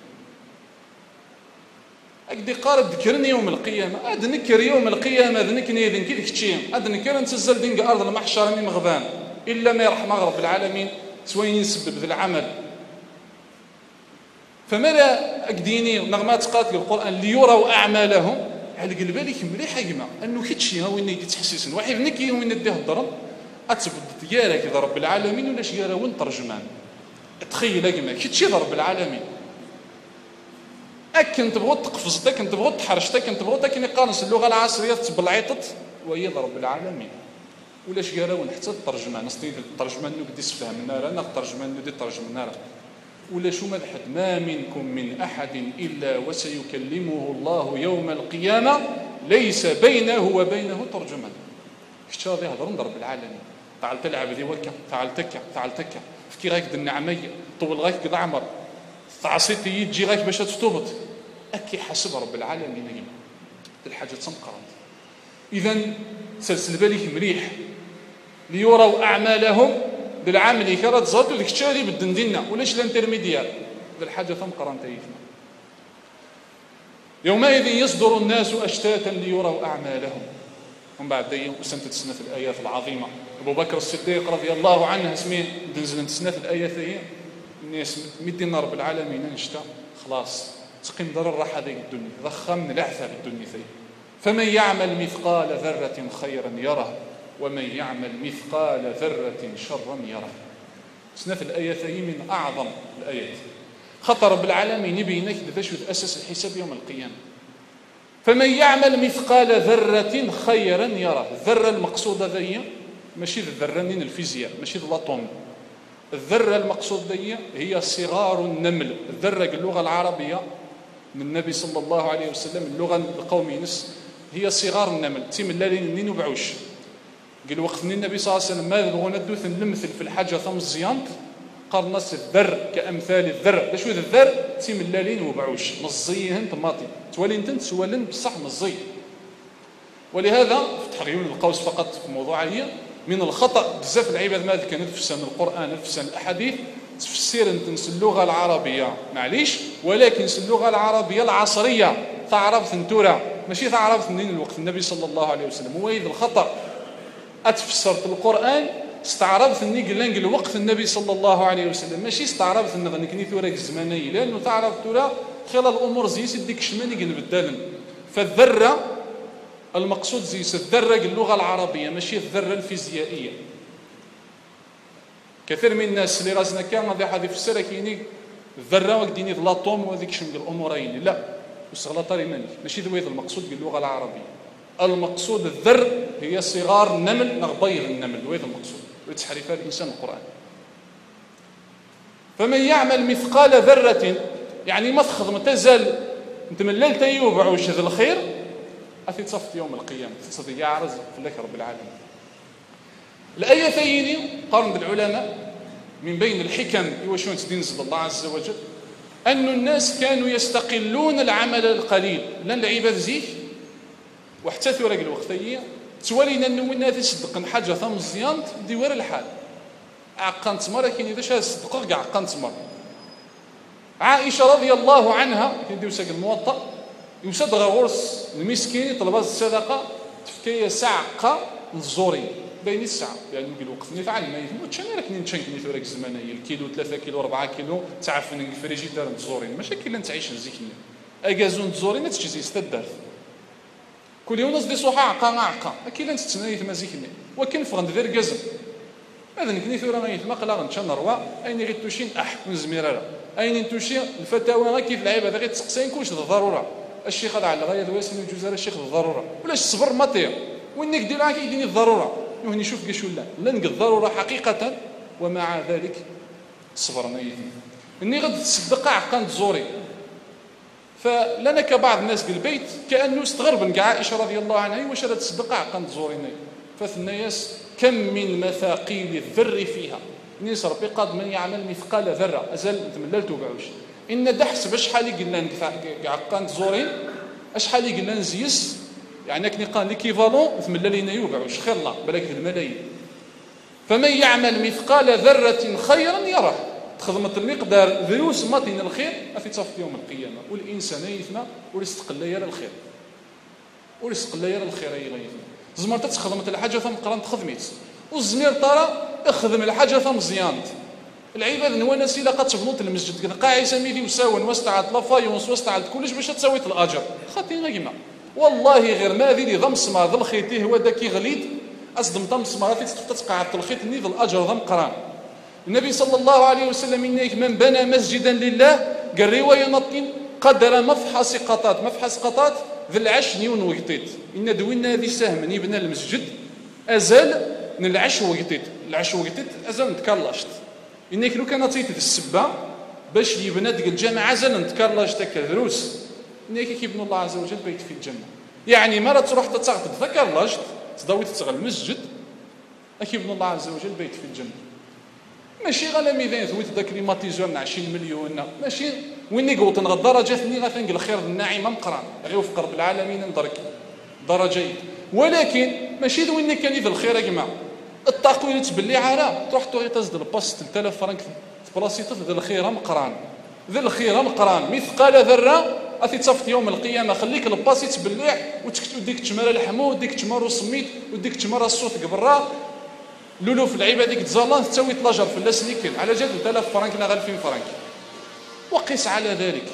اكدي قارب ذكرني يوم القيامه عاد نكر يوم القيامه ذني كنيه ذنك ديك تشي عاد نكر نتزل دينك ارض المحشر من مغبان الا ما يرحم رب العالمين سوين يسبب ذا العمل. فماذا أكديني نغمات قاتل القرآن ليروا أعمالهم على قلب بالك مليح يجمع أنه كتشي ها وين يدي تحسيسن واحد نكي وين يديه الضرب أتبدت يارا كذا رب العالمين ولا شي يارا وين ترجمان تخيل يجمع كتشي رب العالمين أكن تبغوا تقفز أكن تبغوا تحرش أكن تبغوا أكن يقارنس اللغة العصرية تبلعيطت وهي رب العالمين ولا شي يارا وين حتى الترجمان نستني الترجمان نو قدي يسفهم النار أنا الترجمان نو دي ترجم النار ولا شو مدحت ما منكم من أحد إلا وسيكلمه الله يوم القيامة ليس بينه وبينه ترجمان شتي هذه هضرن رب العالمين تعال تلعب ذي وكا تعال تكا تعال تكا فكي غايك النعمية طول غايك قد عمر تعصيتي يجي غايك باش تستوبط أكي حسب رب العالمين يجب الحاجة تنقرن. إذا سلسل بالك مليح ليروا أعمالهم بالعمل كرات زات وديك الشاري بالدندنه ولاش الانترميديار ذا الحاجه ثم قران تايفنا يومئذ يصدر الناس اشتاتا ليروا اعمالهم ومن بعد يوم سنه تسنه في الايات العظيمه ابو بكر الصديق رضي الله عنه اسمه دنزل تسنه في الايات هي الناس مدينا رب العالمين نشتا خلاص تقيم ضر الراحه ذيك الدنيا ضخم العثه في الدنيا ثي فمن يعمل مثقال ذره خيرا يره ومن يعمل مثقال ذرة شرا يره. سنة الآية هي من أعظم الآيات خطر رب العالمين يبينك باش يتأسس الحساب يوم القيامة. فمن يعمل مثقال ذرة خيرا يره. الذرة المقصودة ذي ماشي الذرانين الفيزياء ماشي الأطوم الذرة المقصودة هي صغار النمل. الذرة اللغة العربية من النبي صلى الله عليه وسلم اللغة القومية نس هي صغار النمل تيم اللالين نين وبعوش قال وقت النبي صلى الله عليه وسلم ماذا بغونا ندوث نمثل في الحاجة ثم الزيانت قال نص الذر كأمثال الذر باش وذ الذر تيم اللالين وبعوش مزيهن طماطي تولي انت سوالن بصح مزي. ولهذا في تحريون القوس فقط في موضوعية من الخطأ بزاف العباد ماذا كانت في سن القرآن في سن الأحاديث تفسير انت اللغة العربية معليش ولكن اللغة العربية العصرية تعرف ثنتورة ماشي تعرف منين الوقت النبي صلى الله عليه وسلم. هو إذا الخطأ أتفسرت القرآن استعرضت اني قلنا الوقت النبي صلى الله عليه وسلم ماشي استعرضت ان غنكني ثوراك الزمانيه لانه تعرف ثورا خلال الامور زيس يديك شماني قلب الدالن. فالذره المقصود زيس الذره اللغه العربيه ماشي الذره الفيزيائيه. كثير من الناس اللي راسنا كان غادي حد يفسر كايني الذره وكديني لاطوم وهذيك شنو الامورين لا وسغلاطري ماني ماشي ذوي المقصود باللغه العربيه. المقصود الذر هي صغار النمل نغبيض النمل وهذا المقصود ويتحرفها الإنسان القرآن. فمن يعمل مثقال ذرة يعني ما تخدم تزال انت من الليل تيوب عوش ذا الخير أثي تصفت يوم القيامة تصدي يعرز في لك رب العالمين. الآية ثانية قارن العلماء من بين الحكم يوشون تدينزل الله عز وجل أن الناس كانوا يستقلون العمل القليل لأن العباد زيك وحتى ثورة الوقتية تولينا نوينا تصدق حاجة ثم مزيان ديوار الحال عقان تمر كاين اذا شا صدقوا كاع عقان تمر. عائشة رضي الله عنها كيديو ساق الموطأ يوسد غورس المسكين طلب الصدقة تفكيه سعقة الزوري بين الساعه يعني قال وقفني فعل ما يثمو تشاني راك نين تشانك نيت وراك الزمانيه الكيلو ثلاثة كيلو أربعة كيلو تعرف ان فريجيدار تزورين ماشي كي نتعيش نزيكني اكازون تزورين تشي استدار كل يوم نص دي صحا عقا عقا اكيد انت تنايت مازيكني وكن فغند دير كازم هذا نكني ثورا غيث ما قلا غنشان نروى اين غير توشين اح نزميرا اين توشي الفتاوى كيف العيب هذا غير تسقسين كلش ضروره الشيخ هذا على غايه الواسم الجزائر الشيخ الضروره ولاش الصبر مطير وينك دير معاك يديني الضروره يهني شوف كاش ولا لا نقد الضروره حقيقه ومع ذلك صبرنا يدي اني غد تصدق عقان تزوري فلنا كبعض الناس بالبيت كانه استغرب كاع عائشه رضي الله عنها واش راه تصدق عقان تزوريني فالناس كم من مثاقيل الذر فيها نيس ربي قاد من يعمل مثقال ذره ازال تمللتو بعوش ان دحس بشحال قلنا عقان تزورين اشحال قلنا نزيس يعني كني قال ليكيفالون تملى لينا يوبعوش خير الله بالك في الملايين فمن يعمل مثقال ذره خيرا يره تخدمت المقدار ذروس ماطين الخير في تصف يوم القيامه والانسان يثنى ورزق الله يرى الخير ورزق الله يرى الخير اي غيثنا زمرت تخدمت الحاجه ثم قرنت خدميت والزمير ترى اخدم الحاجه ثم مزيانت العباد نوانسي لا قد تبنوت المسجد كذا قاعي سميدي وساون واستعد لافايونس واستعد كلش باش تسويت الاجر خاطي غيما والله غير ما ذي لي ضم سمار ذا الخيط هو داكي غليد اصدم طم سمار في تتقعد الخيط ني ذا الاجر ضم قران النبي صلى الله عليه وسلم إنك من بنى مسجدا لله قال روايه نطين قدر مفحص قطات مفحص قطات ذي العش نيون وقتيت ان دوينا ذي سهم يبنى المسجد ازال من العش وقتيت العش وقتيت ازال نتكرلشت انك لو كان عطيت السبه باش يبنى ديك الجامع ازال نتكرلشت كدروس انك كيبنى الله عز وجل بيت في الجنه يعني ما تروح تتغطى تذكرلشت تضوي تشغل المسجد اكيبنى الله عز وجل بيت في الجنه ماشي غير ميدان ثويت ذاك كليماتيزور من عشرين مليون ماشي وين يقوط نغ الدرجات ني غتنق الخير الناعمه مقران غير وفق رب العالمين ندرك درجات ولكن ماشي وين كان ذا الخير يا جماعه التقويل تبلي عاره تروح تروح تزد الباس ثلاثة آلاف فرنك في بلاصيته ذا الخير مقران ذا الخير مقران مثقال ذره اثي تصفت يوم القيامه خليك الباس يتبلع وتكتب ديك تماره الحمو وديك تماره السميت وديك تماره الصوت قبرا لولو في اللعيبه هذيك تزالان تساوي لاجر في اللاسنيكل على جال ثلاثة آلاف فرنك لا ألفين فرنك وقس على ذلك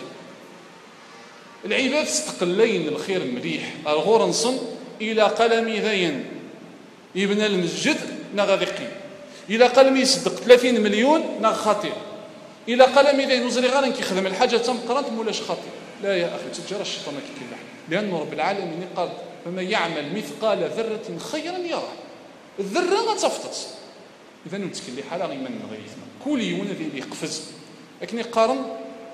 العباد استقلين الخير مليح الغورنصن الى قلم ذين يبنى المسجد نغادقي الى قلم يصدق ثلاثين مليون نغ خطير الى قلم ذين وزري غير كيخدم الحاجه تم قرانت مولاش خطير لا يا اخي تجرى الشيطان كيكلح لان رب العالمين قال فمن يعمل مثقال ذره خيرا يره الذره ما تفطت اذا نتكلي حاله غير من غيثنا كل يوم ذي يقفز لكن يقارن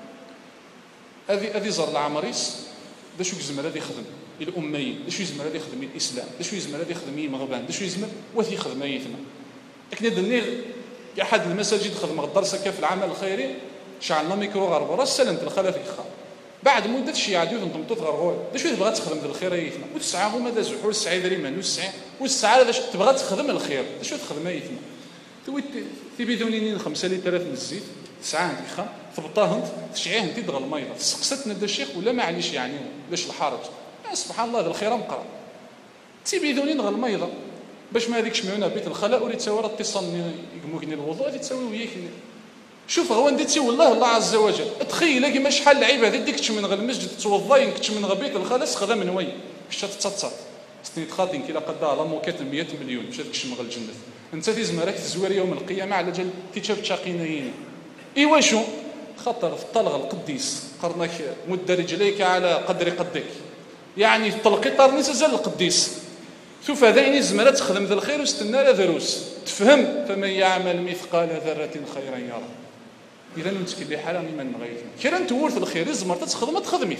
هذه هذه زر العمريس دا شو يزمر هذا يخدم الاميين دا شو يزمر هذا يخدم الاسلام دا شو يزمر هذا يخدم مغربان دا شو يزمر وثي يخدم ايثنا لكن دني احد المساجد خدم الدرس في العمل الخيري شعلنا ميكرو غرب راس سلمت الخلا في الخا بعد مده شي عادوا نضمطوا غرغول دا شو تبغى تخدم الخير ايثنا والساعه هما دا زحول الساعه دري ما والساعه والساعه دا تبغى تخدم الخير دا شو تخدم ايثنا توي تبيدوني خمسة لتر من الزيت ساعه ديخا ثبطاه تشعيه انت دغ الميضه سقستنا دا الشيخ ولا معليش يعني باش الحرج سبحان الله ذا الخير مقرا تبيدوني دغ الميضه باش ما هذيك شمعونا بيت الخلاء وريت تساوي راه اتصال يقموكني الوضوء غادي تساوي وياك شوف هو نديتي والله الله عز وجل تخيل كيما شحال العباد ديك تش من غير المسجد توضاين كتش من غير بيت الخلاء خدام من وين باش تتصات سنيت خاطين كي لا قدر الله موكات مئة مليون باش تكشم غير الجنه انت تيزم راك تزوير يوم القيامه على جال كيتشاف تشاقينين ايوا شو خطر في الطلغ القديس قرنك مد رجليك على قدر قدك يعني في طلقي طرني تزال القديس شوف هذا يزمر تخدم ذا الخير واستنى لا دروس تفهم فمن يعمل مثقال ذره خيرا يرى اذا نتكلي حاله من غير كيرا نتورث الخير يزمر تخدم تخدمي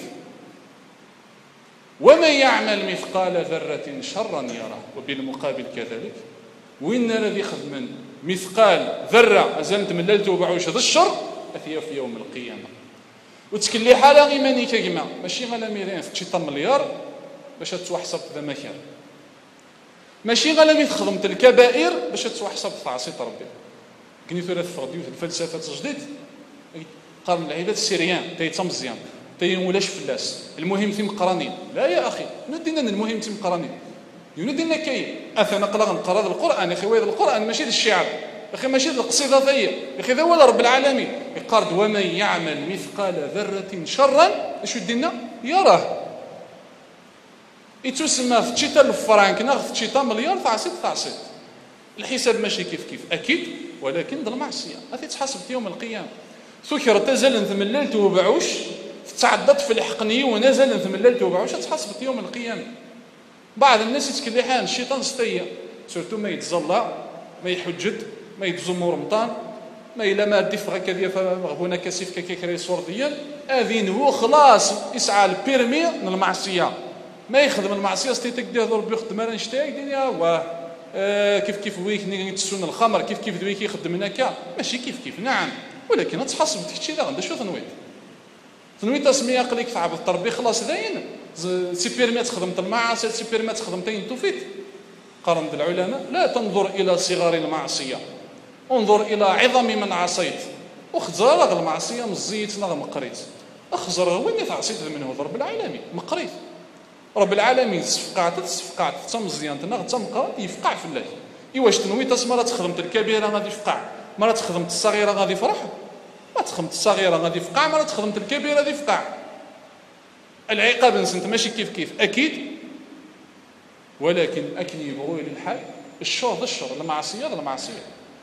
ومن يعمل مثقال ذره شرا يرى وبالمقابل كذلك وين الذي خدم مثقال ذره ازلت مللت وبعوش هذا الشر اثيا في يوم القيامه وتكلي حاله ايماني كيما ماشي غير ميرين في شي مليار باش تتوحسب ذا مكان ماشي غير ملي خدمت الكبائر باش تتوحسب في عصيت ربي كني ثلاث فغديو في الفلسفه جديد قال العباد السيريان تايتا مزيان تاي ولاش فلاس المهم تيم قرانين لا يا اخي ندينا المهم تيم قرانين ينودي لنا كاين اثنا نقرا نقرا القران يا اخي، وهذا القران ماشي الشعر يا اخي، ماشي القصيده ذي يا اخي، ذا هو رب العالمين يقارد ومن يعمل مثقال ذره شرا اش يدينا يراه. يتسمى في تشيتا الفرانك ناخذ في تشيتا مليار تعصيت تعصيت، الحساب ماشي كيف كيف اكيد، ولكن ضل معصيه غادي تحاسب في يوم القيامه. سكر تزال ثمللت وبعوش تعدت في الحقنيه ونزل ثمللت وبعوش تحاسب في يوم القيامه. بعض الناس يتكلحان الشيطان ستيه سورتو ما يتزلع ما يحجد ما يتزمر رمضان ما إلا ما ديف غا كذا فغبونا كاسيف كيكري صور ديال اذين هو خلاص يسعى البيرمي من المعصيه، ما يخدم المعصيه ستيتك ديال ربي يخدم انا نشتاق دنيا واه آه كيف كيف ويك نتسون الخمر كيف كيف ذويك يخدم هناك ماشي كيف كيف نعم، ولكن تحسب تحكي لا غندا شو ثنويت ثنويت تسميه قليك تعب التربيه خلاص داين سي بيرمي تخدم المعاصي سي بيرمي تخدم تين توفيت. قرن العلماء لا تنظر الى صغار المعصيه، انظر الى عظم من عصيت. وخزر المعصيه مزيت نغ مقريت اخزر هو اللي تعصيت منه رب العالمين مقريت. رب العالمين صفقات تصفقات تمزيان تنغ تمقى يفقع في الله. ايواش تنوي تسمى تخدمت الكبيره غادي يفقع، مرة تخدمت الصغيره غادي يفرح، ما تخدمت الصغيره غادي يفقع، مرة تخدمت الكبيره غادي يفقع. العقاب نسنت ماشي كيف كيف اكيد، ولكن اكن يبغوا للحال الشر ذا الشر المعصيه ذا المعصيه.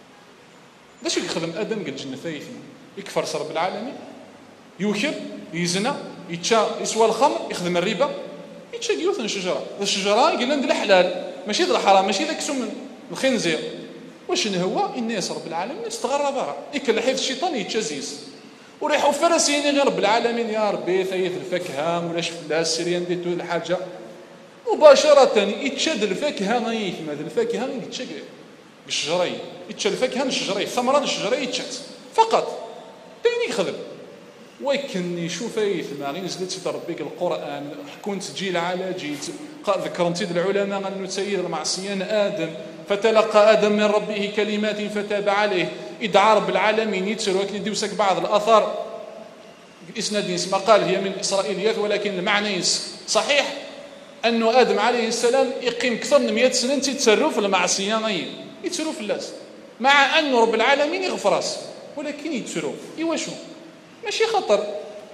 باش يخدم ادم قال الجنه ثايثنا يكفر رب العالمين، يوكب يزنى يتشا يسوى الخمر يخدم الربا يتشا يوثن الشجره، الشجره قال لنا الحلال ماشي ذا الحرام ماشي ذاك سم الخنزير. واش هو الناس رب العالمين استغرب بها يكل حيث الشيطان يتشازيس وريحوا فرسين غير رب العالمين يا ربي ثيث الفكهه ولا شفنا السريان ديتو الحاجه مباشره يتشد الفاكهه غيث هذه الفاكهه يتشد بالشجره يتشد الفاكهه من الشجره ثمره الشجره يتشد فقط تاني يخدم. ولكن يشوف يثما غير نزلت ربك القران كنت تجيل على جيت ذكرت العلماء انه سيد المعصيان ادم فتلقى ادم من ربه كلمات فتاب عليه ادعى رب العالمين يتسر ولكن يدوسك بعض الاثار اسناد اسمها قال هي من الاسرائيليات ولكن المعنى صحيح انه ادم عليه السلام يقيم اكثر من مئة سنه تيتسروا في المعصيه غير يتسروا في اللاس مع انه رب العالمين يغفراس ولكن يتسروا ايواشو ماشي خطر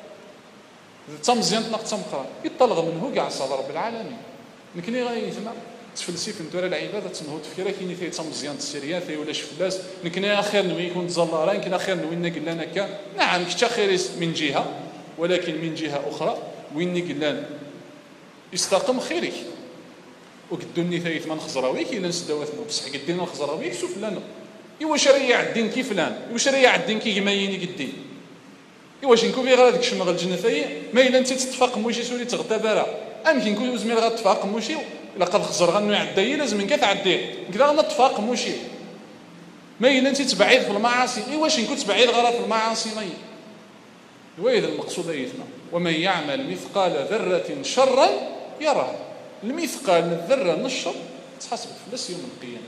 تمزيان تنق تمقرا يطلق منه كاع صاد رب العالمين يمكن غادي يسمع تفلسي في ندور العباده تنهو تفكيره كاين ثي تمزيان السريان ثي ولا شفلاس يمكن اخر نوي يكون تزلارا يمكن اخر نوي نقول لنا كا نعم كتا خير من جهه ولكن من جهه اخرى وين قلنا يستقم خيرك وقدوني ثيث من خزراويك الا نسداواتنا بصح قدينا الخزراويك شوف لنا ايوا شريع الدين كيف فلان ايوا شريع الدين كي يميني قدين ايواش نكون غير هذاك الشمغ الجنه ثي ما الا انت تتفاق موشي سوري تغدا برا امكن نكون زميل غتفاق موشي الا قد خزر غنو يعدي لازم نكا تعدي كذا غنتفاق موشي ما الا انت تبعيد في المعاصي ايواش نكون تبعيد غير في المعاصي غير وهذا المقصود ايثنا ومن يعمل مثقال ذره شرا يراه. المثقال من الذره من الشر تحسب في يوم القيامه.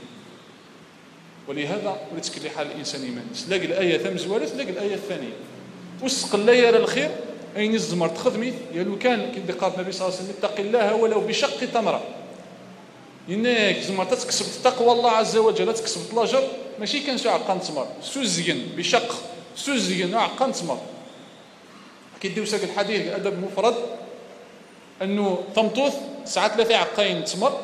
ولهذا ولتكلي حال الانسان ايمان تلاقي الايه ثمزوالت تلاقي الايه الثانيه وسقل لا يرى الخير اين الزمر تخدمي لو كان كي قال النبي صلى الله عليه وسلم اتق الله ولو بشق تمره انك زمر تكسب تقوى الله عز وجل تكسب الاجر ماشي كان سو عقان تمر سوزين بشق سوزين عقان تمر كيديو ساق الحديث الادب المفرد انه طمطوث ساعات ثلاثه عقاين تمر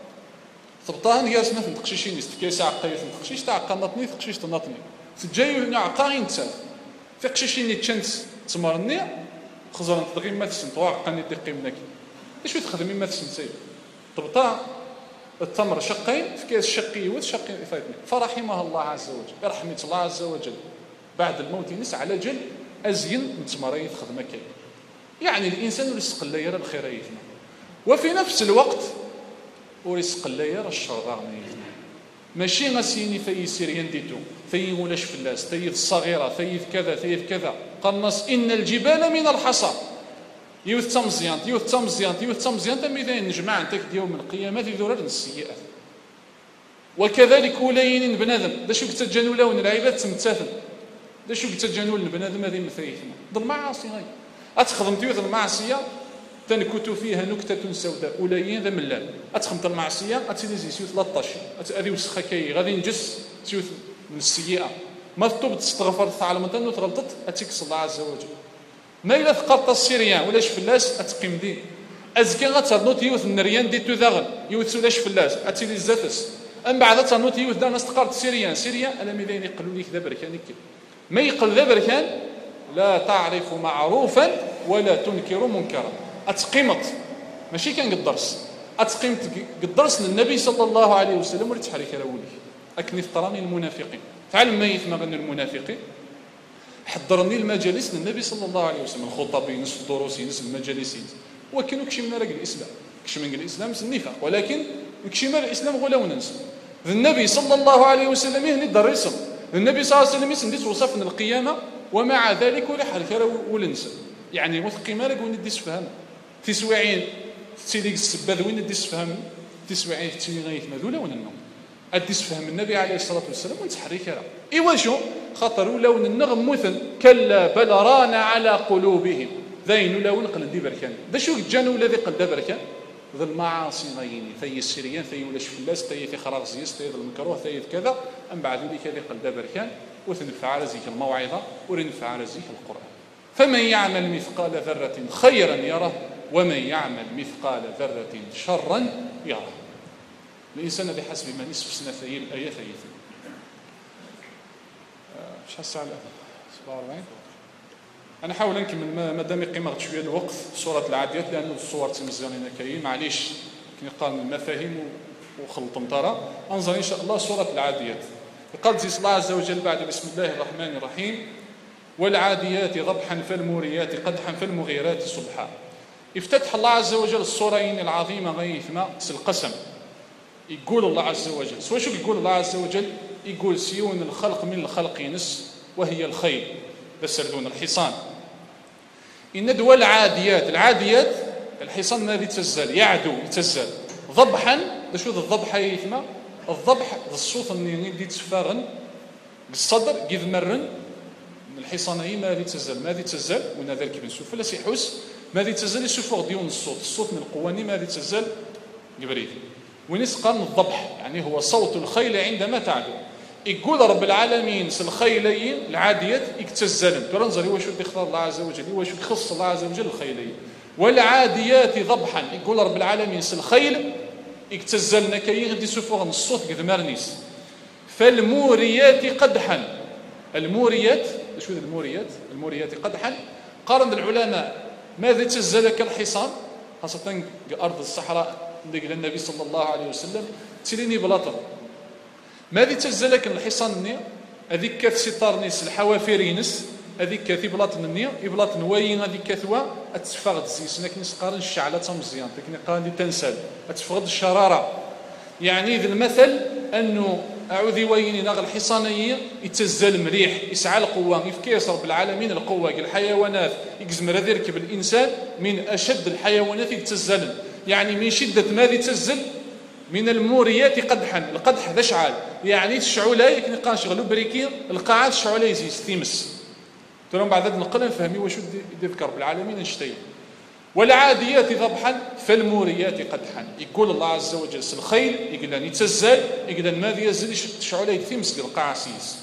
ثبطان ياسنا في التقشيشين يستكي ساعه عقايه في التقشيش تاع قنطني تقشيش تنطني تجاي عقاين تسال في قشيشين يتشنس تمرني خزر انت دغيا ما تسن طواق قني تقيمناك ايش تخدمي ما تسن سيد طبطا التمر شقين في كاس شقي وشقي فايتني فرحمها الله عز وجل رحمه الله عز وجل بعد الموت ينس على جل ازين من تمرين خدمه كاين يعني الانسان يرزق الله يرى الخير يفنى وفي نفس الوقت ورزق الله يرى الشر غير ماشي غسيني في سيريان ديتو في ولاش فلاس في الصغيره في كذا في كذا قنص ان الجبال من الحصى يوث تمزيان يوث تمزيان يوث تمزيان تمثال نجمع انت يوم القيامه ذرر السيئات وكذلك ولين بنادم دا شو كتجانو لون العباد تمتثل دا شو كتجانو البنادم هذه مثيثنا ضل معاصي هاي اتخدم تيوث المعصيه تنكت فيها نكتة سوداء أولين ذا ملال أتخمت المعصية أتسيدي زي سيوث لاطاش أتأذي وسخة كي غادي نجس سيوث من السيئة ما تطوب تستغفر تعلم أنه تغلطت أتكس الله عز وجل ما إلا ثقرت السيريان ولاش فلاس أتقيم دين أزكي غترنوت يوث النريان دي تذغل يوث ولاش فلاس أتسيدي زاتس أم بعد ترنوت يوث دانا استقرت سيريان سيريان ألا ميدين يقلوا ليك ذا بركان ما يقل ذا بركان لا تعرف معروفا ولا تنكر منكرا أتقيمت ماشي كان قدرس أتقيمت قدرس للنبي صلى الله عليه وسلم ولا تحريك رولي أكني احترامي المنافقين تعلم ما يثمغن المنافقين حضرني المجالس للنبي صلى الله عليه وسلم الخطب ينس الدروس ينس المجالس وكانوا كشي من رجل الإسلام كشي من الإسلام النفاق ولكن كشي من الإسلام غلا وننسى النبي صلى الله عليه وسلم يهني درسهم النبي صلى الله عليه وسلم يسندي وصف من القيامة ومع ذلك ولا حركة ولنسى يعني وثقي مالك وين نديس فهم تسوعين تسيديك السباذ وين نديس فهم تسوعين تسيدي غيث مذولا وننم أديس فهم النبي عليه الصلاة والسلام ونتحرك راه إيوا شو خاطر لون النغم مثل كلا بل ران على قلوبهم ذين ولا ونقل دي بركان دا شو جانو ولا ذي قل دا بركان ذا المعاصي غيني ثي السريان ثي ولا شفلاس ثي في خراغ زيس ثي المكروه ثي كذا أم بعد ذلك ذي قل دا بركان وثنفع على زيك الموعظة ورنفع على زيك القرآن فمن يعمل مثقال ذرة خيرا يره ومن يعمل مثقال ذرة شرا يره الإنسان بحسب ما نصف سنة ثي الآية ثيث مش هالساعة سبعة وأربعين أنا حاول نكمل ما دام يقيم شوية الوقت سورة العاديات لأنه الصور تمزيانين كاين معليش كي قال المفاهيم وخلطم ترى أنظر إن شاء الله سورة العاديات قال زي الله عز وجل بعد بسم الله الرحمن الرحيم والعاديات ضبحا فالموريات قدحا فالمغيرات صبحا افتتح الله عز وجل الصورين العظيمة غيثما القسم يقول الله عز وجل سواء شو يقول الله عز وجل يقول سيون الخلق من الخلق ينس وهي الخيل بسردون الحصان إن دول العاديات العاديات الحصان ما يتزل يعدو يتزل ضبحا شو ذا الضبح يثما الضبح الصوت اللي يدي تفاغن بالصدر قيذ مرن الحصانية ما يتزل ما يتزل ونا ذلك بن سوف لا سيحوس ما يتزل يسوفغ ديون الصوت الصوت من القواني ما يتزل قبريد ونسقن الضبح يعني هو صوت الخيل عندما تعدو يقول رب العالمين الخيلين العاديات يكتزلن ترنزل واش يختار الله عز وجل واش يخص الله عز وجل الخيلين والعاديات ضبحا يقول رب العالمين الخيل يكتزلن كي غدي سفوغ الصوت قد مرنيس فالموريات قدحا الموريات شو الموريات الموريات قدحا قارن العلماء ماذا تزلك الحصان خاصة أرض الصحراء ديك النبي صلى الله عليه وسلم تليني بلاطر ماذا تزلك الحصان النية هذيك كاث ستار نيس الحوافر ينس هذيك كاثي بلاطن النية يبلاطن وين هذيك كاثوا اتفغد زيس لكن قارن الشعلة مزيان لكن قارن تنسل اتفغد الشرارة يعني ذا المثل أنه أعوذي وين ناغ الحصانية يتزل مليح يسعى القوة يفكيس رب العالمين القوة الحيوانات يقزمر ذي يركب الإنسان من أشد الحيوانات يتزل يعني من شدة ما يتزل من الموريات قدحا القدح ذا شعال يعني تشعولاي كي نلقى نشغلو بريكير القاعات شعولاي يزيد تيمس ترون بعد ذلك نقل نفهمي واش يذكر رب العالمين نشتي والعاديات ضبحا فالموريات قدحا يقول الله عز وجل الخيل يقول يتزل يقول ما يزل تشعولاي تيمس القاع سيس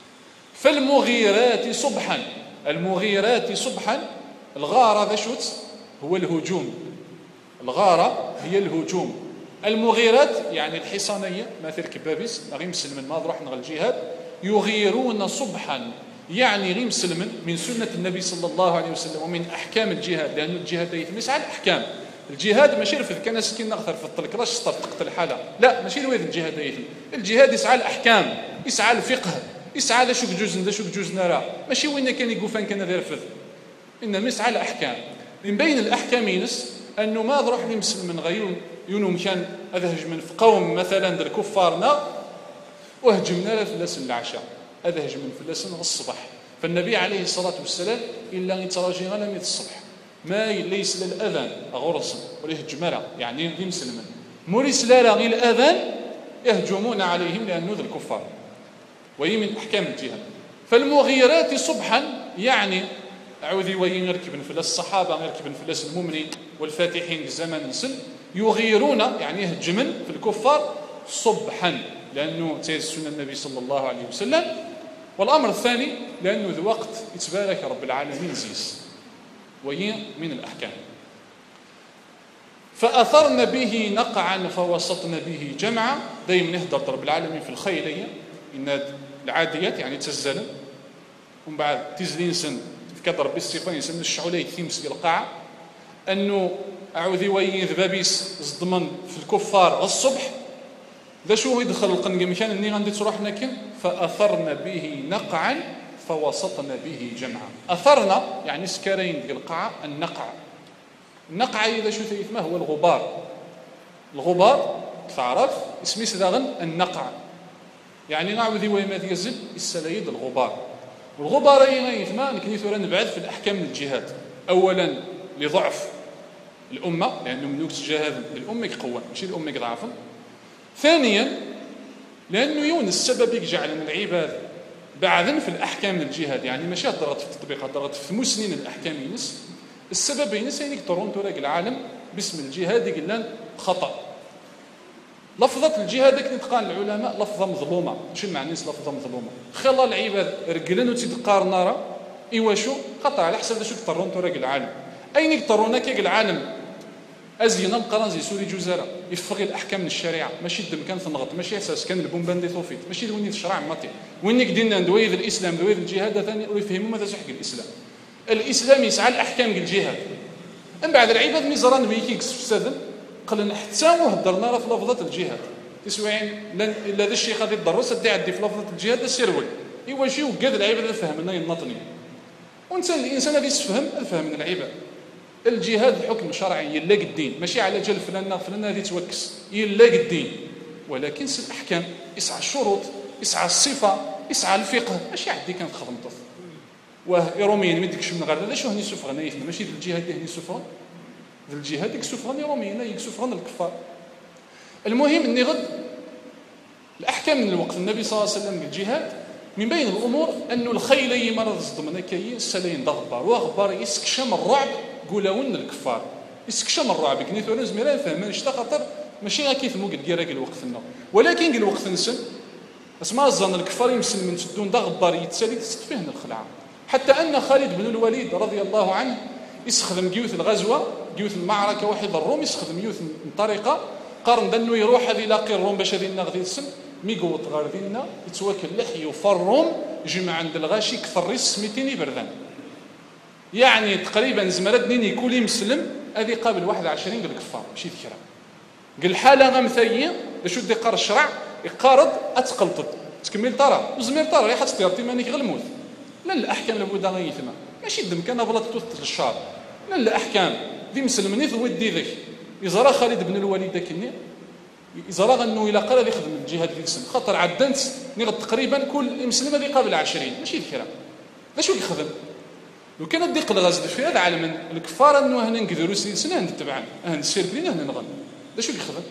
فالمغيرات صبحا المغيرات صبحا الغارة ذا شوت هو الهجوم الغارة هي الهجوم المغيرات يعني الحصانية مثل كبابيس غير مسلمين ما ضروح نغل الجهاد يغيرون صبحا يعني غير مسلمين من سنة النبي صلى الله عليه وسلم ومن أحكام الجهاد لأن الجهاد يتمس على الأحكام الجهاد ماشي رفض كان سكين نغثر في الطلق راش سطر تقتل حالة لا ماشي رويد الجهاد يتم الجهاد يسعى الأحكام يسعى الفقه يسعى لشوك جوز ذا شوك جوز نرى ماشي وين كان يقول فان كان ذا رفض إنما يسعى الأحكام من بين الأحكام ينس أنه ما ضروح لي مسلم غير يونم كان أذهج من في قوم مثلا در كفارنا وهجمنا فلسن العشاء أذهج من فلسن الصبح فالنبي عليه الصلاة والسلام إلا يتراجي غلم الصبح ما ليس للأذان غرصا وليه جمرة يعني ذي مسلما مريس لا غير الأذان يهجمون عليهم لأنه ذي الكفار وهي من أحكام الجهاد فالمغيرات صبحا يعني عاود يوين يركبن فلاس الصحابه يركبن فلاس المؤمنين والفاتحين في الزمن نسل يغيرون يعني يهجمن في الكفار صبحا لانه تيسن النبي صلى الله عليه وسلم. والامر الثاني لانه ذو وقت يتبارك رب العالمين زيس وهي من الاحكام. فاثرن به نقعا فوسطن به جمعا. دائما نهدر رب العالمين في الخيليه ان العاديات يعني تزلن ومن بعد تزلين سن كضرب بالسيفين يسمى الشعولي تيمس ديال القاعه انه اعوذ وين ذبابيس زضمن في الكفار الصبح ذا شو يدخل القنقم كان اني غندي تروح لكن فاثرن به نقعا فوسطن به جمعا. اثرنا يعني سكرين ديال القاعه. النقع النقع اذا شو ثيثما هو الغبار. الغبار تعرف اسمي سداغن النقع يعني نعوذ وين ما يزل السلايد الغبار. والغبار يثما نكنيثو راه نبعث في الاحكام من الجهات. اولا لضعف الامه لانه منوك تجاهد الامه يقوى ماشي الامه ضعفا. ثانيا لانه يون السبب يجعل من العباد بعدن في الاحكام من الجهاد يعني ماشي ضغط في التطبيق ضغط في مسنين الاحكام ينس. السبب ينس يعني يقدرون تراك العالم باسم الجهاد يقول خطا. لفظه الجهاد كي تقال العلماء لفظه مظلومه. شنو معنى لفظه مظلومه؟ خلا العباد رجلن وتيدقار نارا ايوا شو قطع على حسب شو يقدرون تراك العالم. اين يقدرون كيك العالم ازينا القران زي سوري جزاره يفرغ الاحكام من الشريعه ماشي الدم كان تنغط ماشي اساس كان البومبان دي توفيت ماشي وين الشرع ماتي وين قدرنا ندوي الاسلام دوي الجهاد ثاني ويفهموا ماذا تحكي الاسلام. الاسلام يسعى الاحكام ديال الجهاد. من بعد العباد ميزران بيكي كسفسدن قلنا حتى وهضرنا راه في لفظه الجهاد تسوين لا ذا الشيء غادي يضرس دي عندي في لفظه الجهاد السيروي ايوا شي وقاد العباد فهمنا ينطني وانت الانسان اللي يفهم الفهم من العباد. الجهاد الحكم الشرعي يلا الدين ماشي على جال فلان فلان هذه توكس يلا الدين ولكن سي الاحكام يسعى الشروط يسعى الصفه يسعى الفقه ماشي عندي كانت خدمته واه روميين ما ديكش من غير هذا شو هني سفغنا يثنا ماشي الجهاد هني سفغن ذا الجهاد يكسفغن روميين يكسفغن الكفار. المهم اني غد الاحكام من الوقت النبي صلى الله عليه وسلم الجهاد من بين الامور انه الخيل مرض ضمن كاين سلين ضغبار وغبار يسكشم الرعب قولون الكفار يسكشم الرعب كنيثو انا زميران فهمان شتا خاطر ماشي غير كيفمو قد كيرا الوقت لنا ولكن قال الوقت نسن اسمع الظن الكفار يمسل من تدون ضغبار يتسالي تستفهن الخلعه. حتى ان خالد بن الوليد رضي الله عنه يستخدم جيوث الغزوه جيوث المعركه واحد الروم يستخدم جيوث من طريقه قارن انه يروح هذه يلاقي الروم باش غادي غادي يسم ميقوط غاردينا يتواكل لحي وفروم جمع عند الغاشي كثر ريس ميتين بردان يعني تقريبا زمرات اثنين يكون يمسلم هذه قابل واحد وعشرين قال الكفار ماشي ذكرى قال الحاله غمثيه باش ودي قار الشرع يقارض اتقلطد تكمل ترى وزمير ترى ريحه تطير مانيك غير الموت لا الاحكام لابد غير يثما ماشي الدم كان بلا توث الشعر لا الاحكام ذي مسلمني ودي ذاك يزرى خالد بن الوليد داكني يزرى انه الى قال يخدم الجهاد في السن خاطر عدنت نغد تقريبا كل مسلم هذه قابل عشرين ماشي ذكرى اش هو يخدم لو كان ديق الغزل في هذا العالم الكفار انه هنا نقدروا سنه نتبعن هنا نسير لينا هنا نغن اش هو يخدم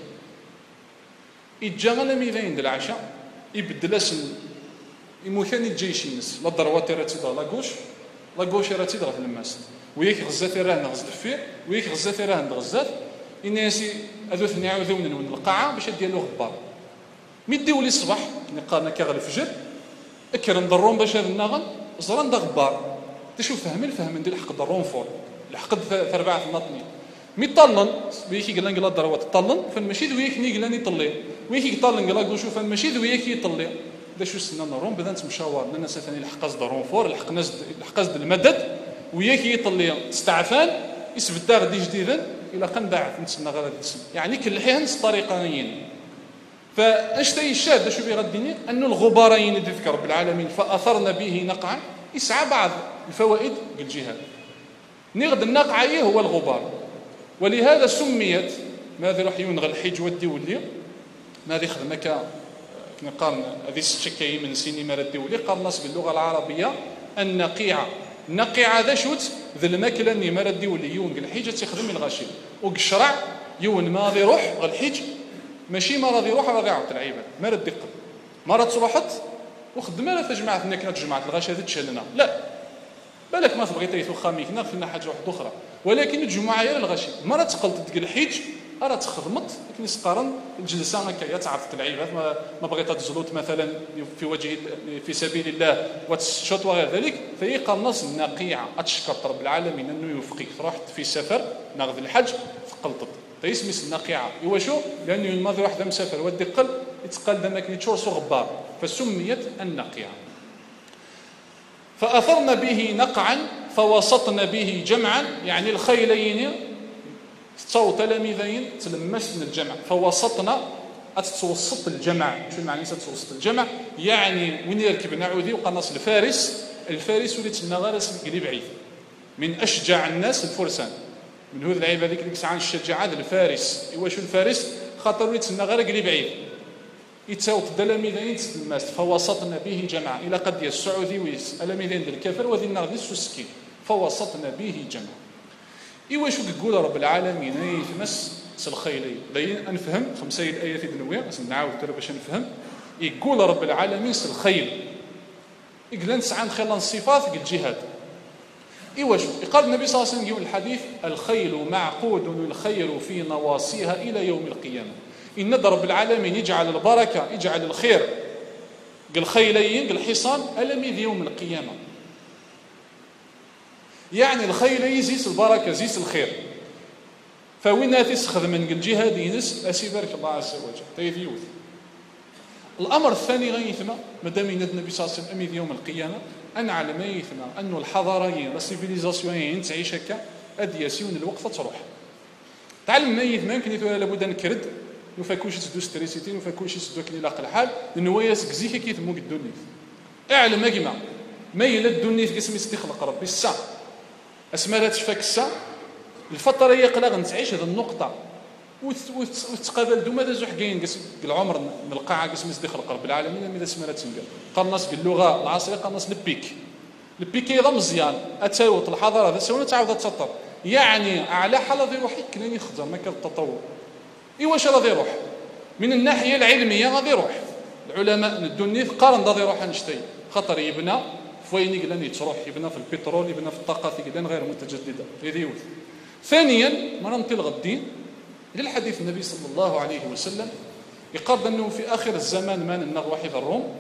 يتجا ميدان ديال العشاء يبدل اسم يموثاني الجيش الناس لا ضرواتي راه تيضا لا غوش لا غوش راه تيضا في الماس وياك غزاتي راه نغزل فيه وياك غزاتي راه نغزات الناس هذو ثني عاودوا من القاعه باش ديالو غبار مي ديولي الصباح نقارنا كغل الفجر اكرم ضروم باش هذا النغن زران دا غبار تشوف فهم الفهم ندير الحق ضرون فور الحق ثربعه النطني مي طلن وياك قال نقلا ضروات طلن فماشي وياك ني قال ني طلي وياك طلن قال شوف ماشي وياك يطلي دا شو سنا نروم بدات مشاور لنا ثاني الحق ضرون فور الحق ناس الحق المدد وياك يطلي استعفان يثبت غادي جديدا الى قندع نتسنى غير هذا الاسم يعني كل حين طريقين فاشتي الشاهد شو بيغديني انه الغبارين ذكر رب العالمين فاثرنا به نقعا يسعى بعض الفوائد الجهاد نغد النقع هو الغبار ولهذا سميت ماذا راح ينغى الحج ودي ولي ماذا خدمك نقارن هذه الشكايه من سينما ردي ولي قارناس باللغه العربيه النقيعه نقيعه ذا شوت ذا الماكله اللي ما ردي ولي يون الحج تخدم الغاشي وقشرع يون ماضي روح الحج ماشي ما راضي يروح راضي يعطي العباد ما رد يقل ما رد صروحت وخدمه لا تجمعت انك تجمعت الغاشي هذه تشلنا لا بالك ما تبغي تيث واخا ميكنا فينا حاجه واحده اخرى، ولكن الجمعه هي الغشي مره تقلت ديك الحيج راه تخدمت لكن سقارن الجلسه هكايا تعرفت العيبات ما, ما بغيت تزلط مثلا في وجه في سبيل الله وتشط وغير ذلك، فهي قالناس النقيعه اتشكر رب العالمين انه يوفقك رحت في سفر ناخذ الحج تقلطت تيسميس النقيعه ايوا شو لانه الماضي واحد مسافر ودي قل يتقال دمك نيتشور سو غبار فسميت النقيعه. فاثرن به نقعا فوسطن به جمعا، يعني الخيلين تصو تلاميذين تلمست من الجمع، فوسطنا اتتوسط الجمع. شو معنى تتوسط الجمع؟ يعني وين يركب نعودي وقناص الفارس، الفارس وليت لنا غير قليب عيد من اشجع الناس الفرسان، من هذه اللعيبه هذيك اللي ساعه الشجاعه الفارس. ايوا شو الفارس؟ خاطر وليت لنا غير قليب عيد يتساوط تلاميذين تلمست فوسطنا به جمع الى قد السعودي ويس تلاميذين ديال الكافر وذي النار ديال السكين فوسطنا به جمع. ايوا شو يقول رب العالمين يتمس الخيلين لين نفهم خمسه الايه في دنويه باش نعاود ترى باش نفهم. يقول رب العالمين الخيل يقول نسعى نخيل الصفات قال الجهاد. ايوا شو قال النبي صلى الله عليه وسلم يقول الحديث الخيل معقود الخير في نواصيها الى يوم القيامه. ان رب العالمين يجعل البركه يجعل الخير قال خيلين قال حصان الم يوم القيامه، يعني الخيل يزيس البركه زيس الخير. فوين تستخدم من الجهاد ينس اسيبارك الله عز وجل تيديوث. الامر الثاني غيثما مادام يناد النبي صلى الله عليه وسلم يوم القيامه ان على ما يثما انه الحضاريين لا سيفيليزاسيون تعيش هكا ادياسيون الوقفه تروح تعلم ما يثما يمكن لابد نكرد نفاكوش تدو ستريسيتي نفاكوش تدو كلي لاق الحال لانه وياس كزيكي كيثمو الدنيا اعلم اجمع ما يلا الدنيا قسم يستخلق ربي الساعه اسمها تشفاك الساعه الفتره هي قلاغ نتعيش هذه النقطه وتقابل دوما زوج حكاين قسم العمر من القاعه قسم يستخلق رب العالمين ملي اسمها تنقال قال الناس باللغه العصريه قال الناس البيك البيك ايضا مزيان اتاوت الحضاره هذا سوى تعاود تسطر يعني اعلى حال غادي يروح يكلاني يخدم ما كان التطور. ايوا واش غادي يروح من الناحيه العلميه غادي يروح العلماء الدنيا قارن غادي يروح نشتي خاطر يبنى فوين يقلان يتروح يبنى في البترول يبنى في الطاقه يقلان غير متجدده يديوث. ثانيا ما ننطلق الدين للحديث النبي صلى الله عليه وسلم يقال انه في اخر الزمان من النغوحي الروم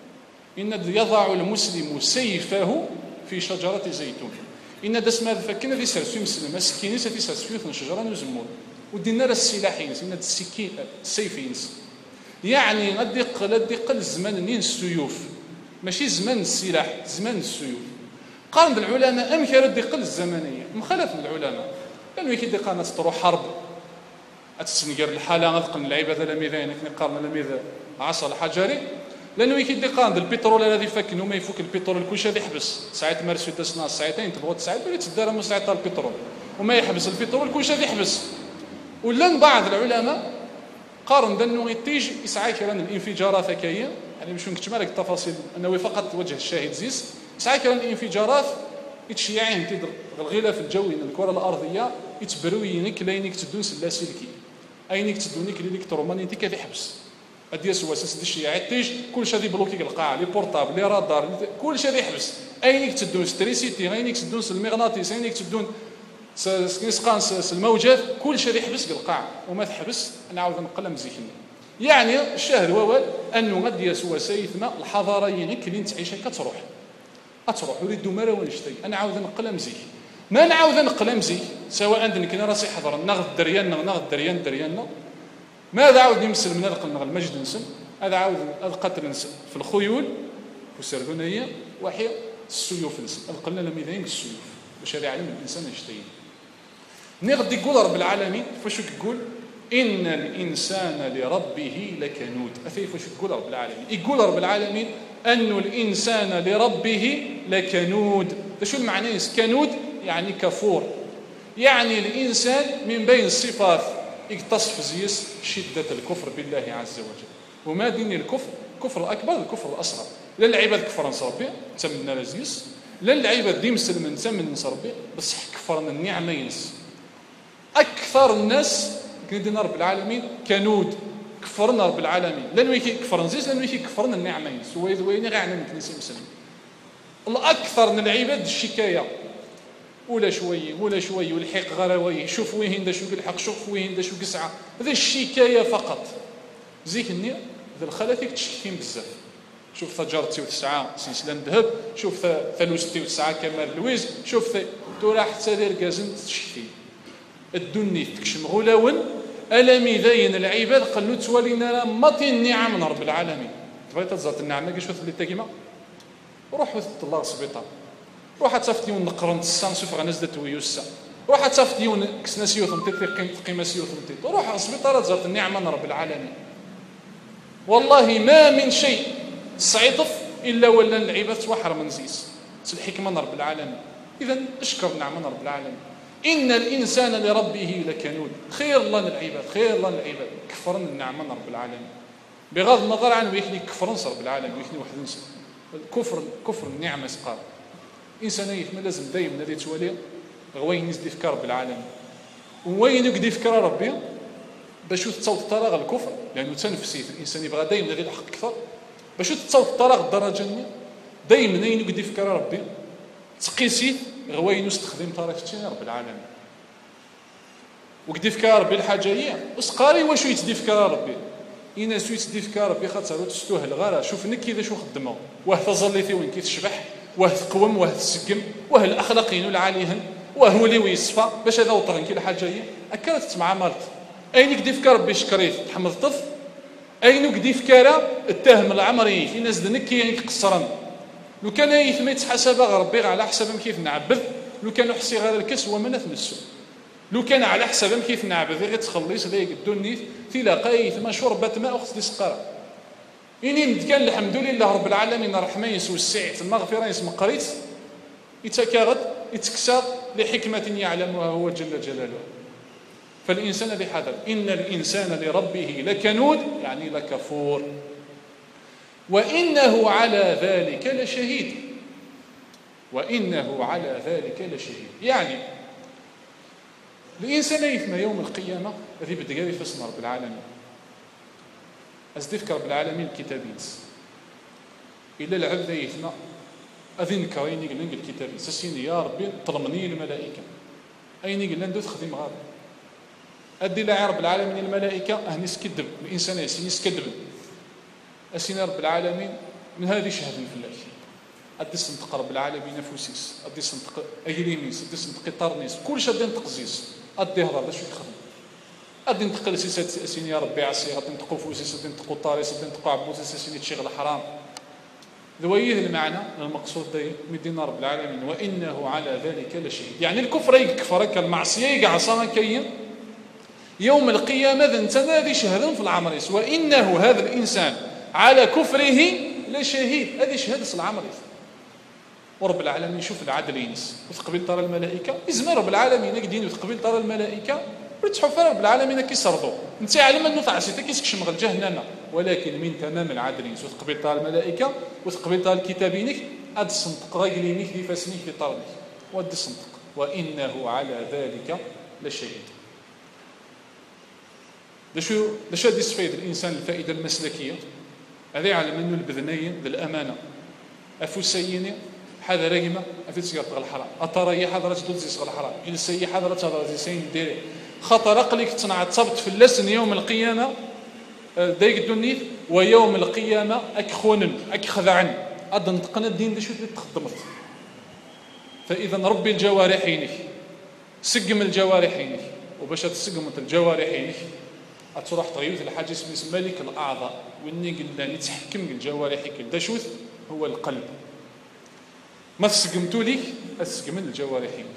ان يضع المسلم سيفه في شجره زيتون ان دسم هذا فكنا في سرسو مسلم مسكين في سرسو شجره نزمون ودينا السلاحين ان السكين السيفين يعني غادي يقل غادي يقل الزمان نين السيوف ماشي زمان السلاح زمان السيوف. قارن بالعلماء ام كان يقل الزمنيه مخالف من العلماء لانه كي قالت تروح حرب اتسنقر الحاله غتقن اللعيبه تلاميذين كي قارن تلاميذ عصا الحجري لانه كي قارن البترول الذي فك انه ما يفك البترول كلشي غادي يحبس ساعات مارسو تسنا ساعتين تبغوا ساعات ولا تدار من ساعه البترول وما يحبس البترول كلشي غادي يحبس. ولا بعض العلماء قارن بانه يتيج يسعى كران الانفجارات هكايا يعني باش نكتب لك التفاصيل انه فقط وجه الشاهد زيس يسعى كران الانفجارات يتشيعين تدر الغلاف الجوي من الكره الارضيه يتبروينك لينك تدوس اللاسلكي اينك تدونيك الالكترومغناطيسي كيف يحبس ادي سواسس دي الشياعات تيج كلشي غادي بلوكي القاعه لي بورطابل لي رادار كلشي غادي يحبس اينك تدون ستريسيتي اينك تدون المغناطيس اينك تدون سكيسقانس الموجات كلشي غادي يحبس القاعه وما تحبس نعاود نقلها مزيكنا. يعني الشاهد هو انه غادي سواسيت ما الحضاريين كلي تعيش هكا تروح اتروح وليدو ما راه نشتي انا عاود نقلها مزيك ما نعاود نقلها مزيك سواء عندنا كنا راسي حضر ناخذ درياننا ناخذ دريان درياننا ماذا عاود نمسل من هذا القلنا المجد نسل هذا عاود القتل نسل في الخيول والسردونيه وحي السيوف نسل القلنا لميذين السيوف باش هذا يعلم الانسان يشتي. ني غادي يقول رب العالمين فاش يقول ان الانسان لربه لكنود اثي فاش يقول رب العالمين يقول رب العالمين أن الإنسان لربه لكنود. شو المعنى كنود؟ يعني كفور يعني الإنسان من بين الصفات يتصف زيس شدة الكفر بالله عز وجل. وما دين الكفر كفر الأكبر الكفر الأصغر لا العباد كفر نصربي تمنى لزيس لا العباد دي مسلم تمن نصربي بصح كفرنا النعمة ينس أكثر الناس كندينا رب العالمين كنود كفرنا رب العالمين لانه يكفر نزيز لانه يكفرنا النعمين سويد وين غير على الكنيسه المسلمين الأكثر من العباد الشكاية، ولا شوي ولا شوي والحق غراوي، شوف وين دا شو الحق، شوف وين دا شو قسعة، هذا الشكاية فقط. زيك النية ذا الخلا فيك تشكين بزاف. شوف تجار تسعة وتسعة سلسلة ذهب، شوف ثلوث تسعة وتسعة كمال لويز، شوف تورا حتى دير كازن تشكي الدنيا تكشم غلاون ألمي ذاين العباد قالوا توالينا مطي النعم من رب العالمين. تبغي تزات النعمة كي شوف اللي تاكيما روح وثبت الله السبيطار، روح تفتيون نقرن السان شوف غنزدت ويوسا، روح تفتيون كسنا سيوثم تثق قيمة سيوثم تيت، روح السبيطار تزات النعمة من رب العالمين. والله ما من شيء صعيطف إلا ولا العباد توحر من زيس الحكمة من رب العالمين. إذا اشكر نعمة رب العالمين. إن الإنسان لربه لكنود. خير الله للعباد، خير الله للعباد كفرن النعمة من رب العالمين بغض النظر عن ويكني كفرن رب العالمين ويكني واحد نسى الكفر كفر النعمة سقار. إنسان يفهم لازم دايما هذه توالي غوين يزدي فكر رب العالمين وين يقدي فكر ربي باش تصوت طرق الكفر، لأنه تنفسي في الإنسان يبغى دايما غير الحق أكثر باش تصوت طرق الدرجة دايما وين يقدي فكر ربي تقيسي غوين يستخدم طريقة رب العالمين وقدي فكر ربي الحاجة هي اسقاري واش يتدي فكر ربي إنا سويت تدي فكر ربي خاطر تستوهل غارة شوف نك كذا شو خدموا واه تظليتي وين كي تشبح واه تقوم واه تسقم واه الأخلاقيين والعاليهن واه اللي ويصفى باش هذا وطرن كي الحاجة هي أكلت مع مالت أين قدي فكر ربي شكريت تحمل طف أين قدي فكر التهم العمري في ناس دنكي يعني قصرن لو كان يثم يتحسب ربي على حسب كيف نعبد، لو كان يحصي غير الكس ومنث نفسه، لو كان على حسب كيف نعبد غير تخلص ذيك الدنيا تلاقي ثم شربة ماء أخت سقرا. إني كان الحمد لله رب العالمين الرحمن يسوع السعيد المغفرة يسمى قريت يتكاغد يتكسر لحكمة يعلمها هو جل جلاله. فالإنسان ذي حذر، إن الإنسان لربه لكنود يعني لكفور وإنه على ذلك لشهيد. وإنه على ذلك لشهيد يعني الإنسان يفهم يوم القيامة ذي بدقاري فسن رب العالمين أزدفك رب العالمين الكتابين إلا العبد يفهم أذن كاين يقول لنك الكتابين سسيني يا ربي طلمني الملائكة أين يقول لن تخدم غير أدي لا رب العالمين الملائكة أهني سكدب الإنسان يسيني سكدب أسينا رب العالمين من هذه شهد في الله أدي سنتق رب العالمين نفوسيس أدي سنتق أجليميس أدي سنتق طرنيس كل شيء أدي نتقزيس أدي هذا باش يخدم أدي نتقل سيسات أسيني يا ربي عسي أدي نتقو فوسيس أدي نتقو طاريس أدي نتقو عبوسيس أسيني تشغل حرام ذويه المعنى المقصود داي مدينا رب العالمين وإنه على ذلك لشهيد يعني الكفر يكفرك المعصية يقعصها كين يوم القيامة ذا انتنا ذي شهدون في العمريس وإنه هذا الإنسان على كفره لشهيد هذه شهادة العمريس. ورب العالمين يشوف العدل ينس وتقبل ترى الملائكة إزما رب العالمين يقدين وتقبل ترى الملائكة وتحف رب العالمين كيسرضوا انت علم أنه تعسيتك كيسكشم غل جهنم ولكن من تمام العدل ينس وتقبل ترى الملائكة وتقبل ترى الكتابينك أد صندق رجلينك في فسنك في طرنك وأد صندق وإنه على ذلك لشهيد. لشو لشو هذه الصفات الإنسان الفائدة المسلكية هذا يعلم أنه البذنين للأمانة أفوسيني حذا رقمة أفيت سيارة الحرام أطري حضرة دوزيس الحرام إلسي حضرة هذا زين ديري خطر أقلك تصنع تصبت في اللسن يوم القيامة دايق الدنيا ويوم القيامة أكخون أكخذعن أدن تقنا الدين دي شو تخدمت. فإذا ربي الجوارحينك سقم الجوارحينك وباش تسقمت الجوارحينك أتروح تغيوث الحاجة اسمه ملك الأعضاء وإني قلنا نتحكم الجوارحك الدشوث هو القلب ما تسقمتوا لك أتسقم الجوارحين.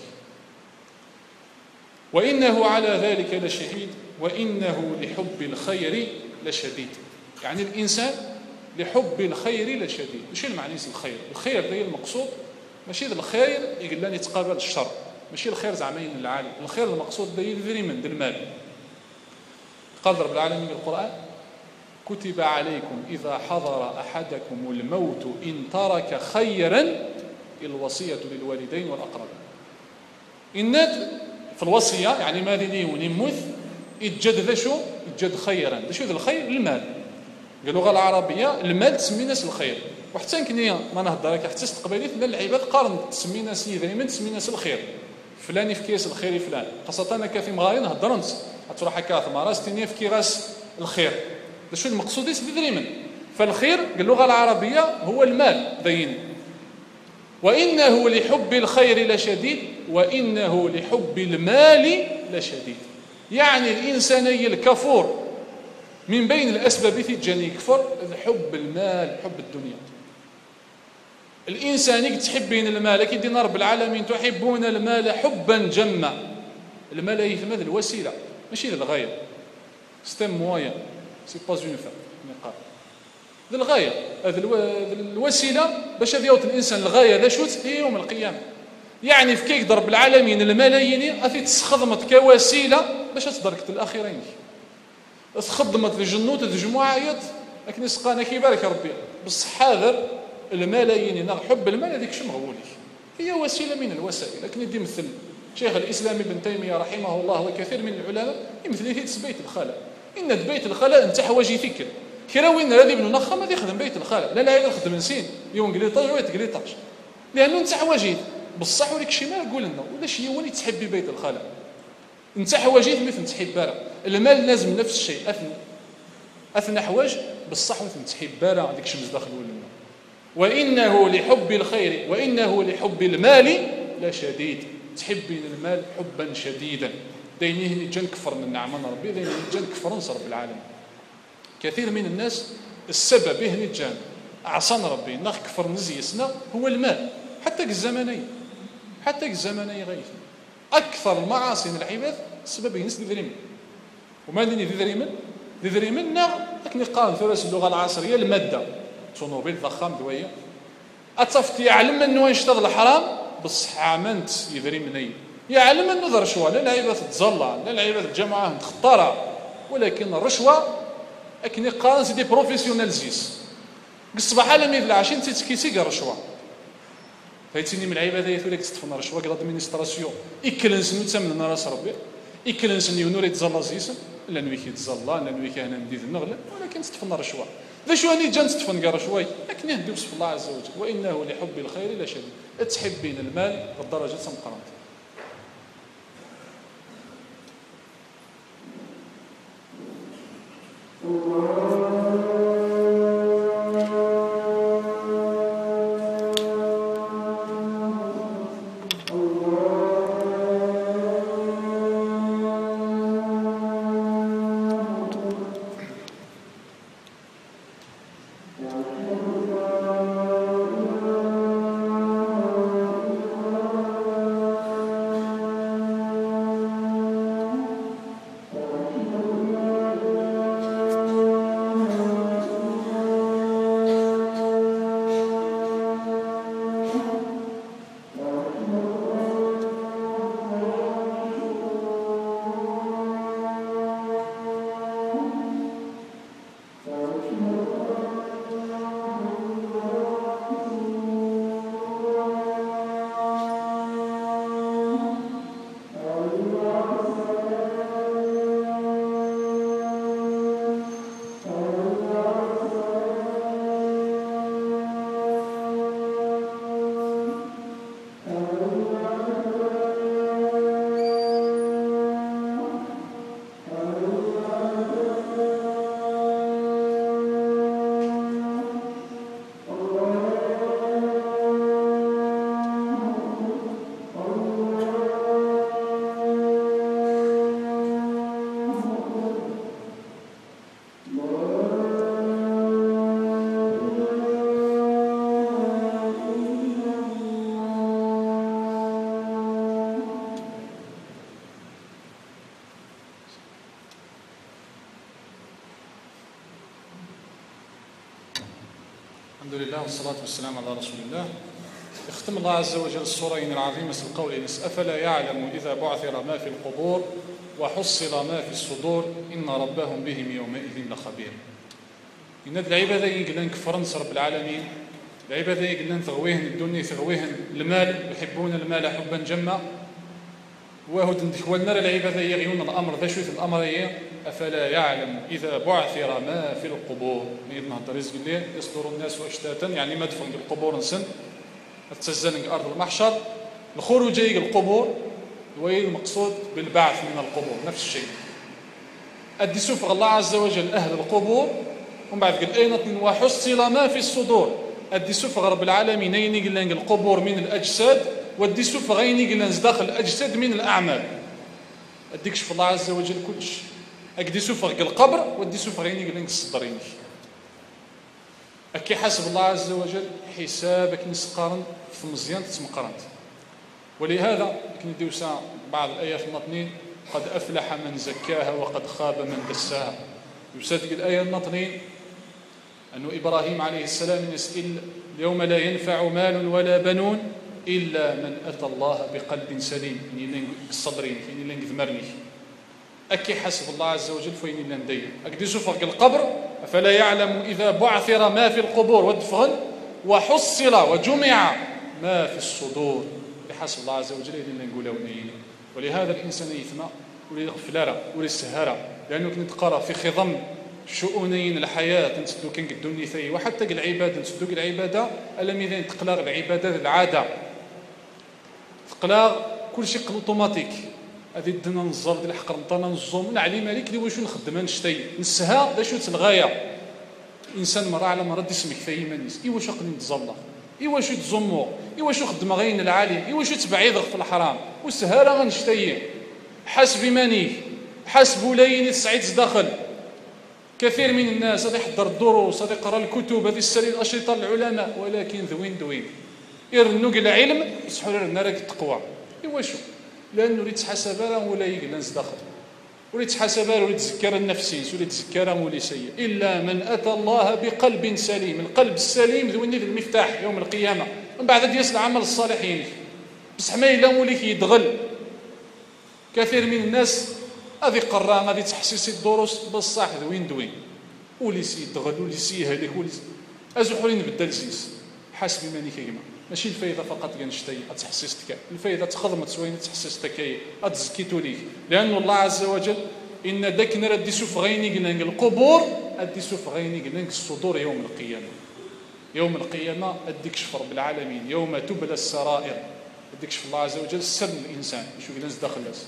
وإنه على ذلك لشهيد وإنه لحب الخير لشديد يعني الإنسان لحب الخير لشديد. وش المعنى الخير؟ الخير ده المقصود ماشي الخير يقول لنا يتقابل الشر ماشي الخير زعمين العالم الخير المقصود ده يذري من المال. قال رب العالمين القرآن كتب عليكم إذا حضر أحدكم الموت إن ترك خيرا الوصية للوالدين والأقربين. إن في الوصية يعني ما ذي ونموت يتجد ذا شو يتجد خيرا ذا شو ذا الخير المال. باللغة العربية المال تسمي ناس الخير وحتى يمكن ما نهضر لك حتى استقباليت لا العباد قارن تسمينا سي دائما تسمينا الخير فلاني في كيس الخير فلان خاصه انا كافي مغاري نهضر انت تروح هكا ثمراس تيني في كيراس الخير شو المقصود دائما فالخير باللغه العربيه هو المال دين وانه لحب الخير لشديد وانه لحب المال لشديد يعني الانسان الكفور من بين الاسباب في تجاني يكفر حب المال حب الدنيا الانسان تحبين المال كيدين رب العالمين تحبون المال حبا جما المال هي هذه الوسيله ماشي للغايه ستيم مويا سي با اون فان نقاط للغايه هذه الوسيله باش يوصل الانسان للغايه لا شوت هي يوم القيامه يعني في كي ضرب العالمين الملايين اثي تخدمت كوسيله باش تدرك الاخرين تخدمت الجنوت الجمعيات لكن سقانا كيبارك ربي بصح حاضر الملايين حب المال هذيك شمغولي هي وسيله من الوسائل لكن يدي مثل شيخ الاسلام ابن تيميه رحمه الله وكثير من العلماء يمثل في بيت الخلاء ان بيت الخلاء انت حواجي فكر كرا وين هذه ابن نخم غادي يخدم بيت الخلاء لا لا يخدم نسين يوم قليطاج ولا تقليطاج لانه انت حواجي بصح ولك شي ما يقول لنا ولا شي هو اللي تحبي بيت الخلاء انت حواجي مثل تحب بارا المال لازم نفس الشيء اثنى اثنى حواج بصح مثل تحب بارا هذيك الشمس داخل ولنا وانه لحب الخير وانه لحب المال لشديد تحبين المال حبا شديدا دينيه جن كفر من نعمان ربي دينيه جن كفر نصر رب العالمين كثير من الناس السبب به نجان عصان ربي ناخ كفر نزيسنا هو المال حتى الزمني حتى الزمني غيث اكثر المعاصي العباد السبب ينس ذريمن وما ديني ذريمن ذريمن ناغ لكن قال في اللغه العصريه الماده طوموبيل ضخام دويه اتصفت يعلم انه يشتغل الحرام بصح عمنت يدري مني يعلم انه ذا رشوه لا العباد تتزلى لا العباد الجماعه تختارها ولكن الرشوه اكني قال سيدي بروفيسيونيل زيس الصباح على ميد العشين تيتكيسي رشوه فايتيني من العباده يثولك تستفن رشوه قال ادمينستراسيون اكلنس نتمن راس ربي اكلنس نيونور يتزلى زيس لا نوي كيتزلى لا نوي كان ندير النغله ولكن تستفن رشوه ذا شو اني جان تستفن قال شوي لكن يهدي بصف الله عز وجل وانه لحب الخير لشديد تحبين المال بالدرجه سمقرنت الحمد لله والصلاة والسلام على رسول الله. يختم الله عز وجل السورين العظيمة القول أفلا يعلم إذا بعثر ما في القبور وحصل ما في الصدور إن ربهم بهم يومئذ لخبير. إن العبادة يقلن كفرنس رب العالمين، العبادة يقلن تغويهن الدنيا تغويهن المال، يحبون المال حبا جما، وهو دخولنا العبادة هي غيون الأمر ذا شوية الأمر هي أفلا يعلم إذا بعثر ما في القبور نيد نهضر رزق الليل يصدر الناس أشتاتا يعني ما دفن القبور نسن تسزن أرض المحشر الخروج يجي القبور وهي المقصود بالبعث من القبور نفس الشيء. أدي سفر الله عز وجل أهل القبور ومن بعد قال أين وحصل ما في الصدور. أدي سفر رب العالمين أين قلنا القبور من الأجساد ودي سفر غيني قلنا داخل الأجساد من الأعمال. أديك شوف الله عز وجل كل شيء أدي سفر القبر ودي سفر غيني قلنا الصدرين أكي حسب الله عز وجل حسابك نسقارن في مزيان تسمقرنت. ولهذا كنديو ساعة بعض الآيات النطنين قد أفلح من زكاها وقد خاب من دساها. يصدق الآية النطنين أن إبراهيم عليه السلام يسئل اليوم لا ينفع مال ولا بنون إلا من أتى الله بقلب سليم يعني الصدرين يعني لنك ذمرني أكي حسب الله عز وجل فين لندير أكدي سفق القبر فلا يعلم إذا بعثر ما في القبور ودفن وحصل وجمع ما في الصدور بحسب الله عز وجل اللي نقوله ونيني. ولهذا الإنسان يثمى ولا يغفلارا ولا يسهرا لأنه كنت تقرأ في خضم شؤونين الحياة نسدو كان قدوني ثي وحتى العبادة نسدو العبادة ألم إذا تقلاغ العبادة العادة تقلاغ كل شيء اوتوماتيك هذه الدنا نزر ديال الحق نطانا نزوم نعلي مالك لي واش نخدم نشتي نسها باش الغايه انسان مره على مره يسمك في ايمانيس اي واش قد نتزلق اي واش تزمو اي واش خدم غين العالم اي واش تبعيد في الحرام والسهاره غنشتي حسب ماني حسب ولين تسعيد داخل. كثير من الناس هذا يحضر الدروس هذا يقرا الكتب هذه يسالي الاشرطه العلماء ولكن ذوين دوين يرنوك العلم يصحوا لنا راك التقوى اي واش لانه اللي تحسب راه ولا يجلس داخل ولا تحسب ولا تذكر النفسي ولا تذكر ولا سيء الا من اتى الله بقلب سليم. القلب السليم ذو المفتاح يوم القيامه من بعد يصل عمل الصالحين بصح ما الا وليك يدغل. كثير من الناس هذه قرا غادي تحسيس الدروس بصح ذوين دوين ولي سيدغل ولي سيهلك ولي ازحولين بدل زيس حسب ماني كيما ماشي الفايده فقط كنشتي تحسستك الفايده تخدمت سوين تحسستك اتزكيتو ليك لان الله عز وجل ان داك نردي سوف غيني قلنا القبور ادي سوف غيني قلنا الصدور يوم القيامه. يوم القيامه اديك شف رب العالمين يوم تبلى السرائر اديك شف الله عز وجل سر الانسان شو قلنا داخل الناس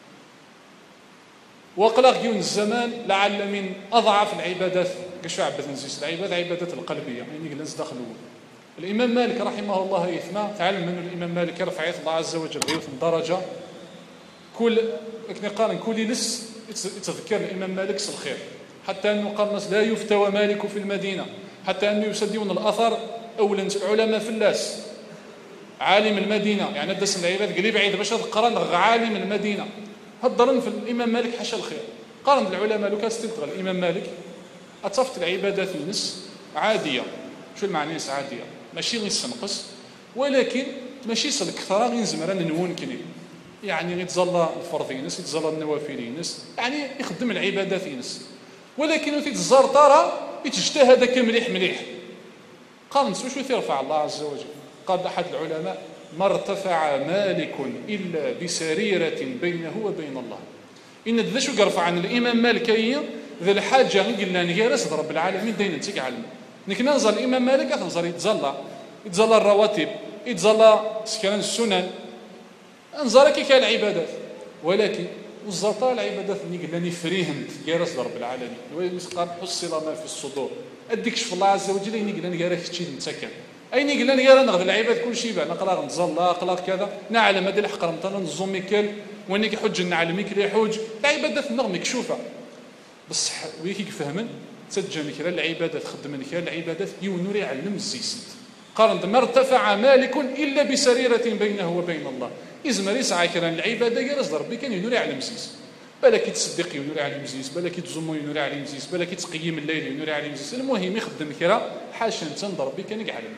وقلق يون الزمان لعل من اضعف العبادات كشو عباد نزيس العباده عباده القلبيه يعني قلنا داخل الإمام مالك رحمه الله يثنى تعلم أن الإمام مالك رفع الله عز وجل يثنى درجة كل قارن كل لس يتذكر الإمام مالك الخير حتى أنه قال لا يفتوى مالك في المدينة حتى أنه يسدون الأثر أولا العلماء في اللاس عالم المدينة يعني دس العباد قليب عيد باش قرن عالم المدينة هضرن في الإمام مالك حاشا الخير قارن العلماء لو كان استلتغى الإمام مالك أتصفت العبادات النس عادية. شو المعنى عادية ماشي غير سنقص ولكن ماشي سلك كثر غير زمران نون كني يعني يتزلى الفرض ينس يتزلى النوافل ينس يعني يخدم العبادات ينس ولكن في الزار ترى يتجتهد كمليح مليح قال نسوا شو يرفع الله عز وجل. قال احد العلماء ما ارتفع مالك الا بسريره بينه وبين الله. ان ذا شو يرفع عن الامام مالك ذا الحاجه قلنا نجالس رب العالمين داين انت علم نك ننزل الامام مالك ننزل يتزلى يتزلى الرواتب يتزلى سكان السنن انزل كي العبادات ولكن وزطا العبادات اللي قلنا فريهمت جالس رب العالمين ويسقط حصل ما في الصدور اديك شف الله عز وجل اني قلنا نقرا شي نتسكن ايني قلنا نقرا ناخذ العباد كل شيء بان نقرا نتزلى نقرا كذا نعلم هذه الحق مثلا نظم ميكل واني كيحج نعلم كي يحوج العبادات نغ مكشوفه بصح ويكي فهمن تسجل كذا العبادات خدم كذا العبادات يونور يعلم الزيسد قارن ما ارتفع مالك الا بسريره بينه وبين الله إزمر يسعى كران العبادة جالس ربي كان ينور يعلم مزيز بالك تصدق ينور يعلم مزيز بالك تزمو ينور يعلم مزيز بالك تقيم الليل ينور يعلم مزيز المهم يخدم كرا حاشا نتن ربي كان يعلم.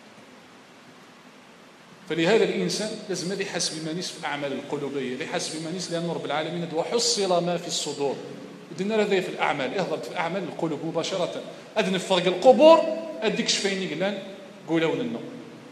فلهذا الإنسان لازم يحسب مانيس في الأعمال القلوبية يحسب مانيس لأن رب العالمين وحصل ما في الصدور ودنا هذا في الأعمال يهضر في الأعمال القلوب مباشرة أذن فرق القبور أديك شفيني قلان قولوا لنا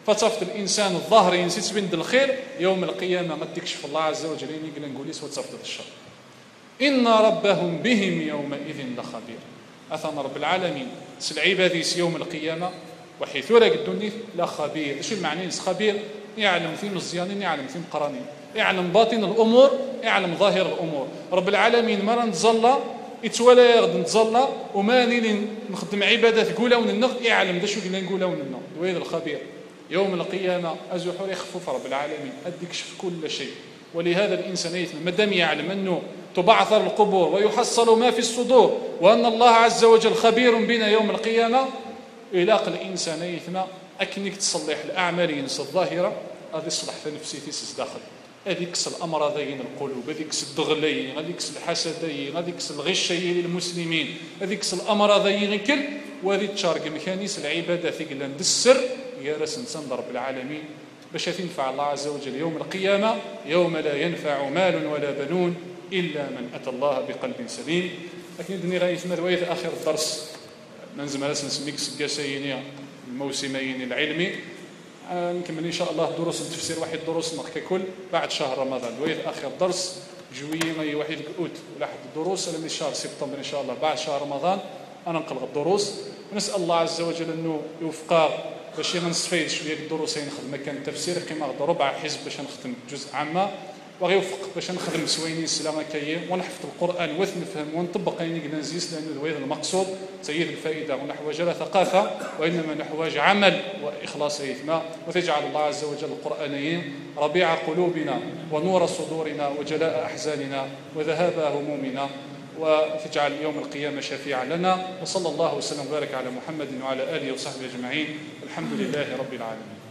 فتصفت الانسان الظاهر ينسيت بين الخير يوم القيامه غادي يكشف الله عز وجل يقول نقول لي وتصفت الشر. ان ربهم بهم يومئذ لخبير. اثنى رب العالمين العباد يوم القيامه وحيث راك الدنيا لا خبير. شو المعنى خبير؟ يعلم في مزيانين، يعلم في مقرانين، يعلم باطن الامور، يعلم ظاهر الامور. رب العالمين ما نتظلى يتولى يغد نتظلى وما نيلي نخدم عباده تقولها وننغ يعلم دا شو قلنا نقولها وننغ. وهذا الخبير يوم القيامه ازحور يخفف رب العالمين اديك شف كل شيء. ولهذا الانسان يثم مادام يعلم انه تبعثر القبور ويحصل ما في الصدور وان الله عز وجل خبير بنا يوم القيامه، يلاقي الانسان يثم اكنك تصلح الاعمال ينسى الظاهره غادي يصلح في نفسي في داخل. هذيك الامراضين القلوب، هذيك الدغلين، هذيك الحسدين، هذيك الغشين للمسلمين، هذيك الامراضين كل وهذه تشارك ميكانيس العباده ثقل عند السر يا راس انسان رب العالمين باش تنفع الله عز وجل يوم القيامه يوم لا ينفع مال ولا بنون الا من اتى الله بقلب سليم. لكن دني غايه مذويت اخر الدرس ننزل راس نسميك سكاسينيا الموسمين العلمي. آه نكمل ان شاء الله دروس التفسير واحد دروس ككل بعد شهر رمضان. وهي اخر درس جويي واحد اوت ولا حد الدروس من شهر سبتمبر ان شاء الله بعد شهر رمضان انا نقلق الدروس. ونسال الله عز وجل انه يوفقا باش نستفيد شويه الدروسين نخدم مكان التفسير قيمه ربع حزب باش نخدم جزء عامه وغيوفق باش نخدم سوينين السلامه كاين ونحفظ القران ونفهم ونطبق يعني نزيس لانه هذا المقصود تزيد الفائده ونحو جل ثقافه وانما نحواج عمل واخلاص اثما. وتجعل الله عز وجل القرانين ربيع قلوبنا ونور صدورنا وجلاء احزاننا وذهاب همومنا وتجعل يوم القيامه شفيعا لنا. وصلى الله وسلم وبارك على محمد وعلى اله وصحبه اجمعين. الحمد لله رب العالمين.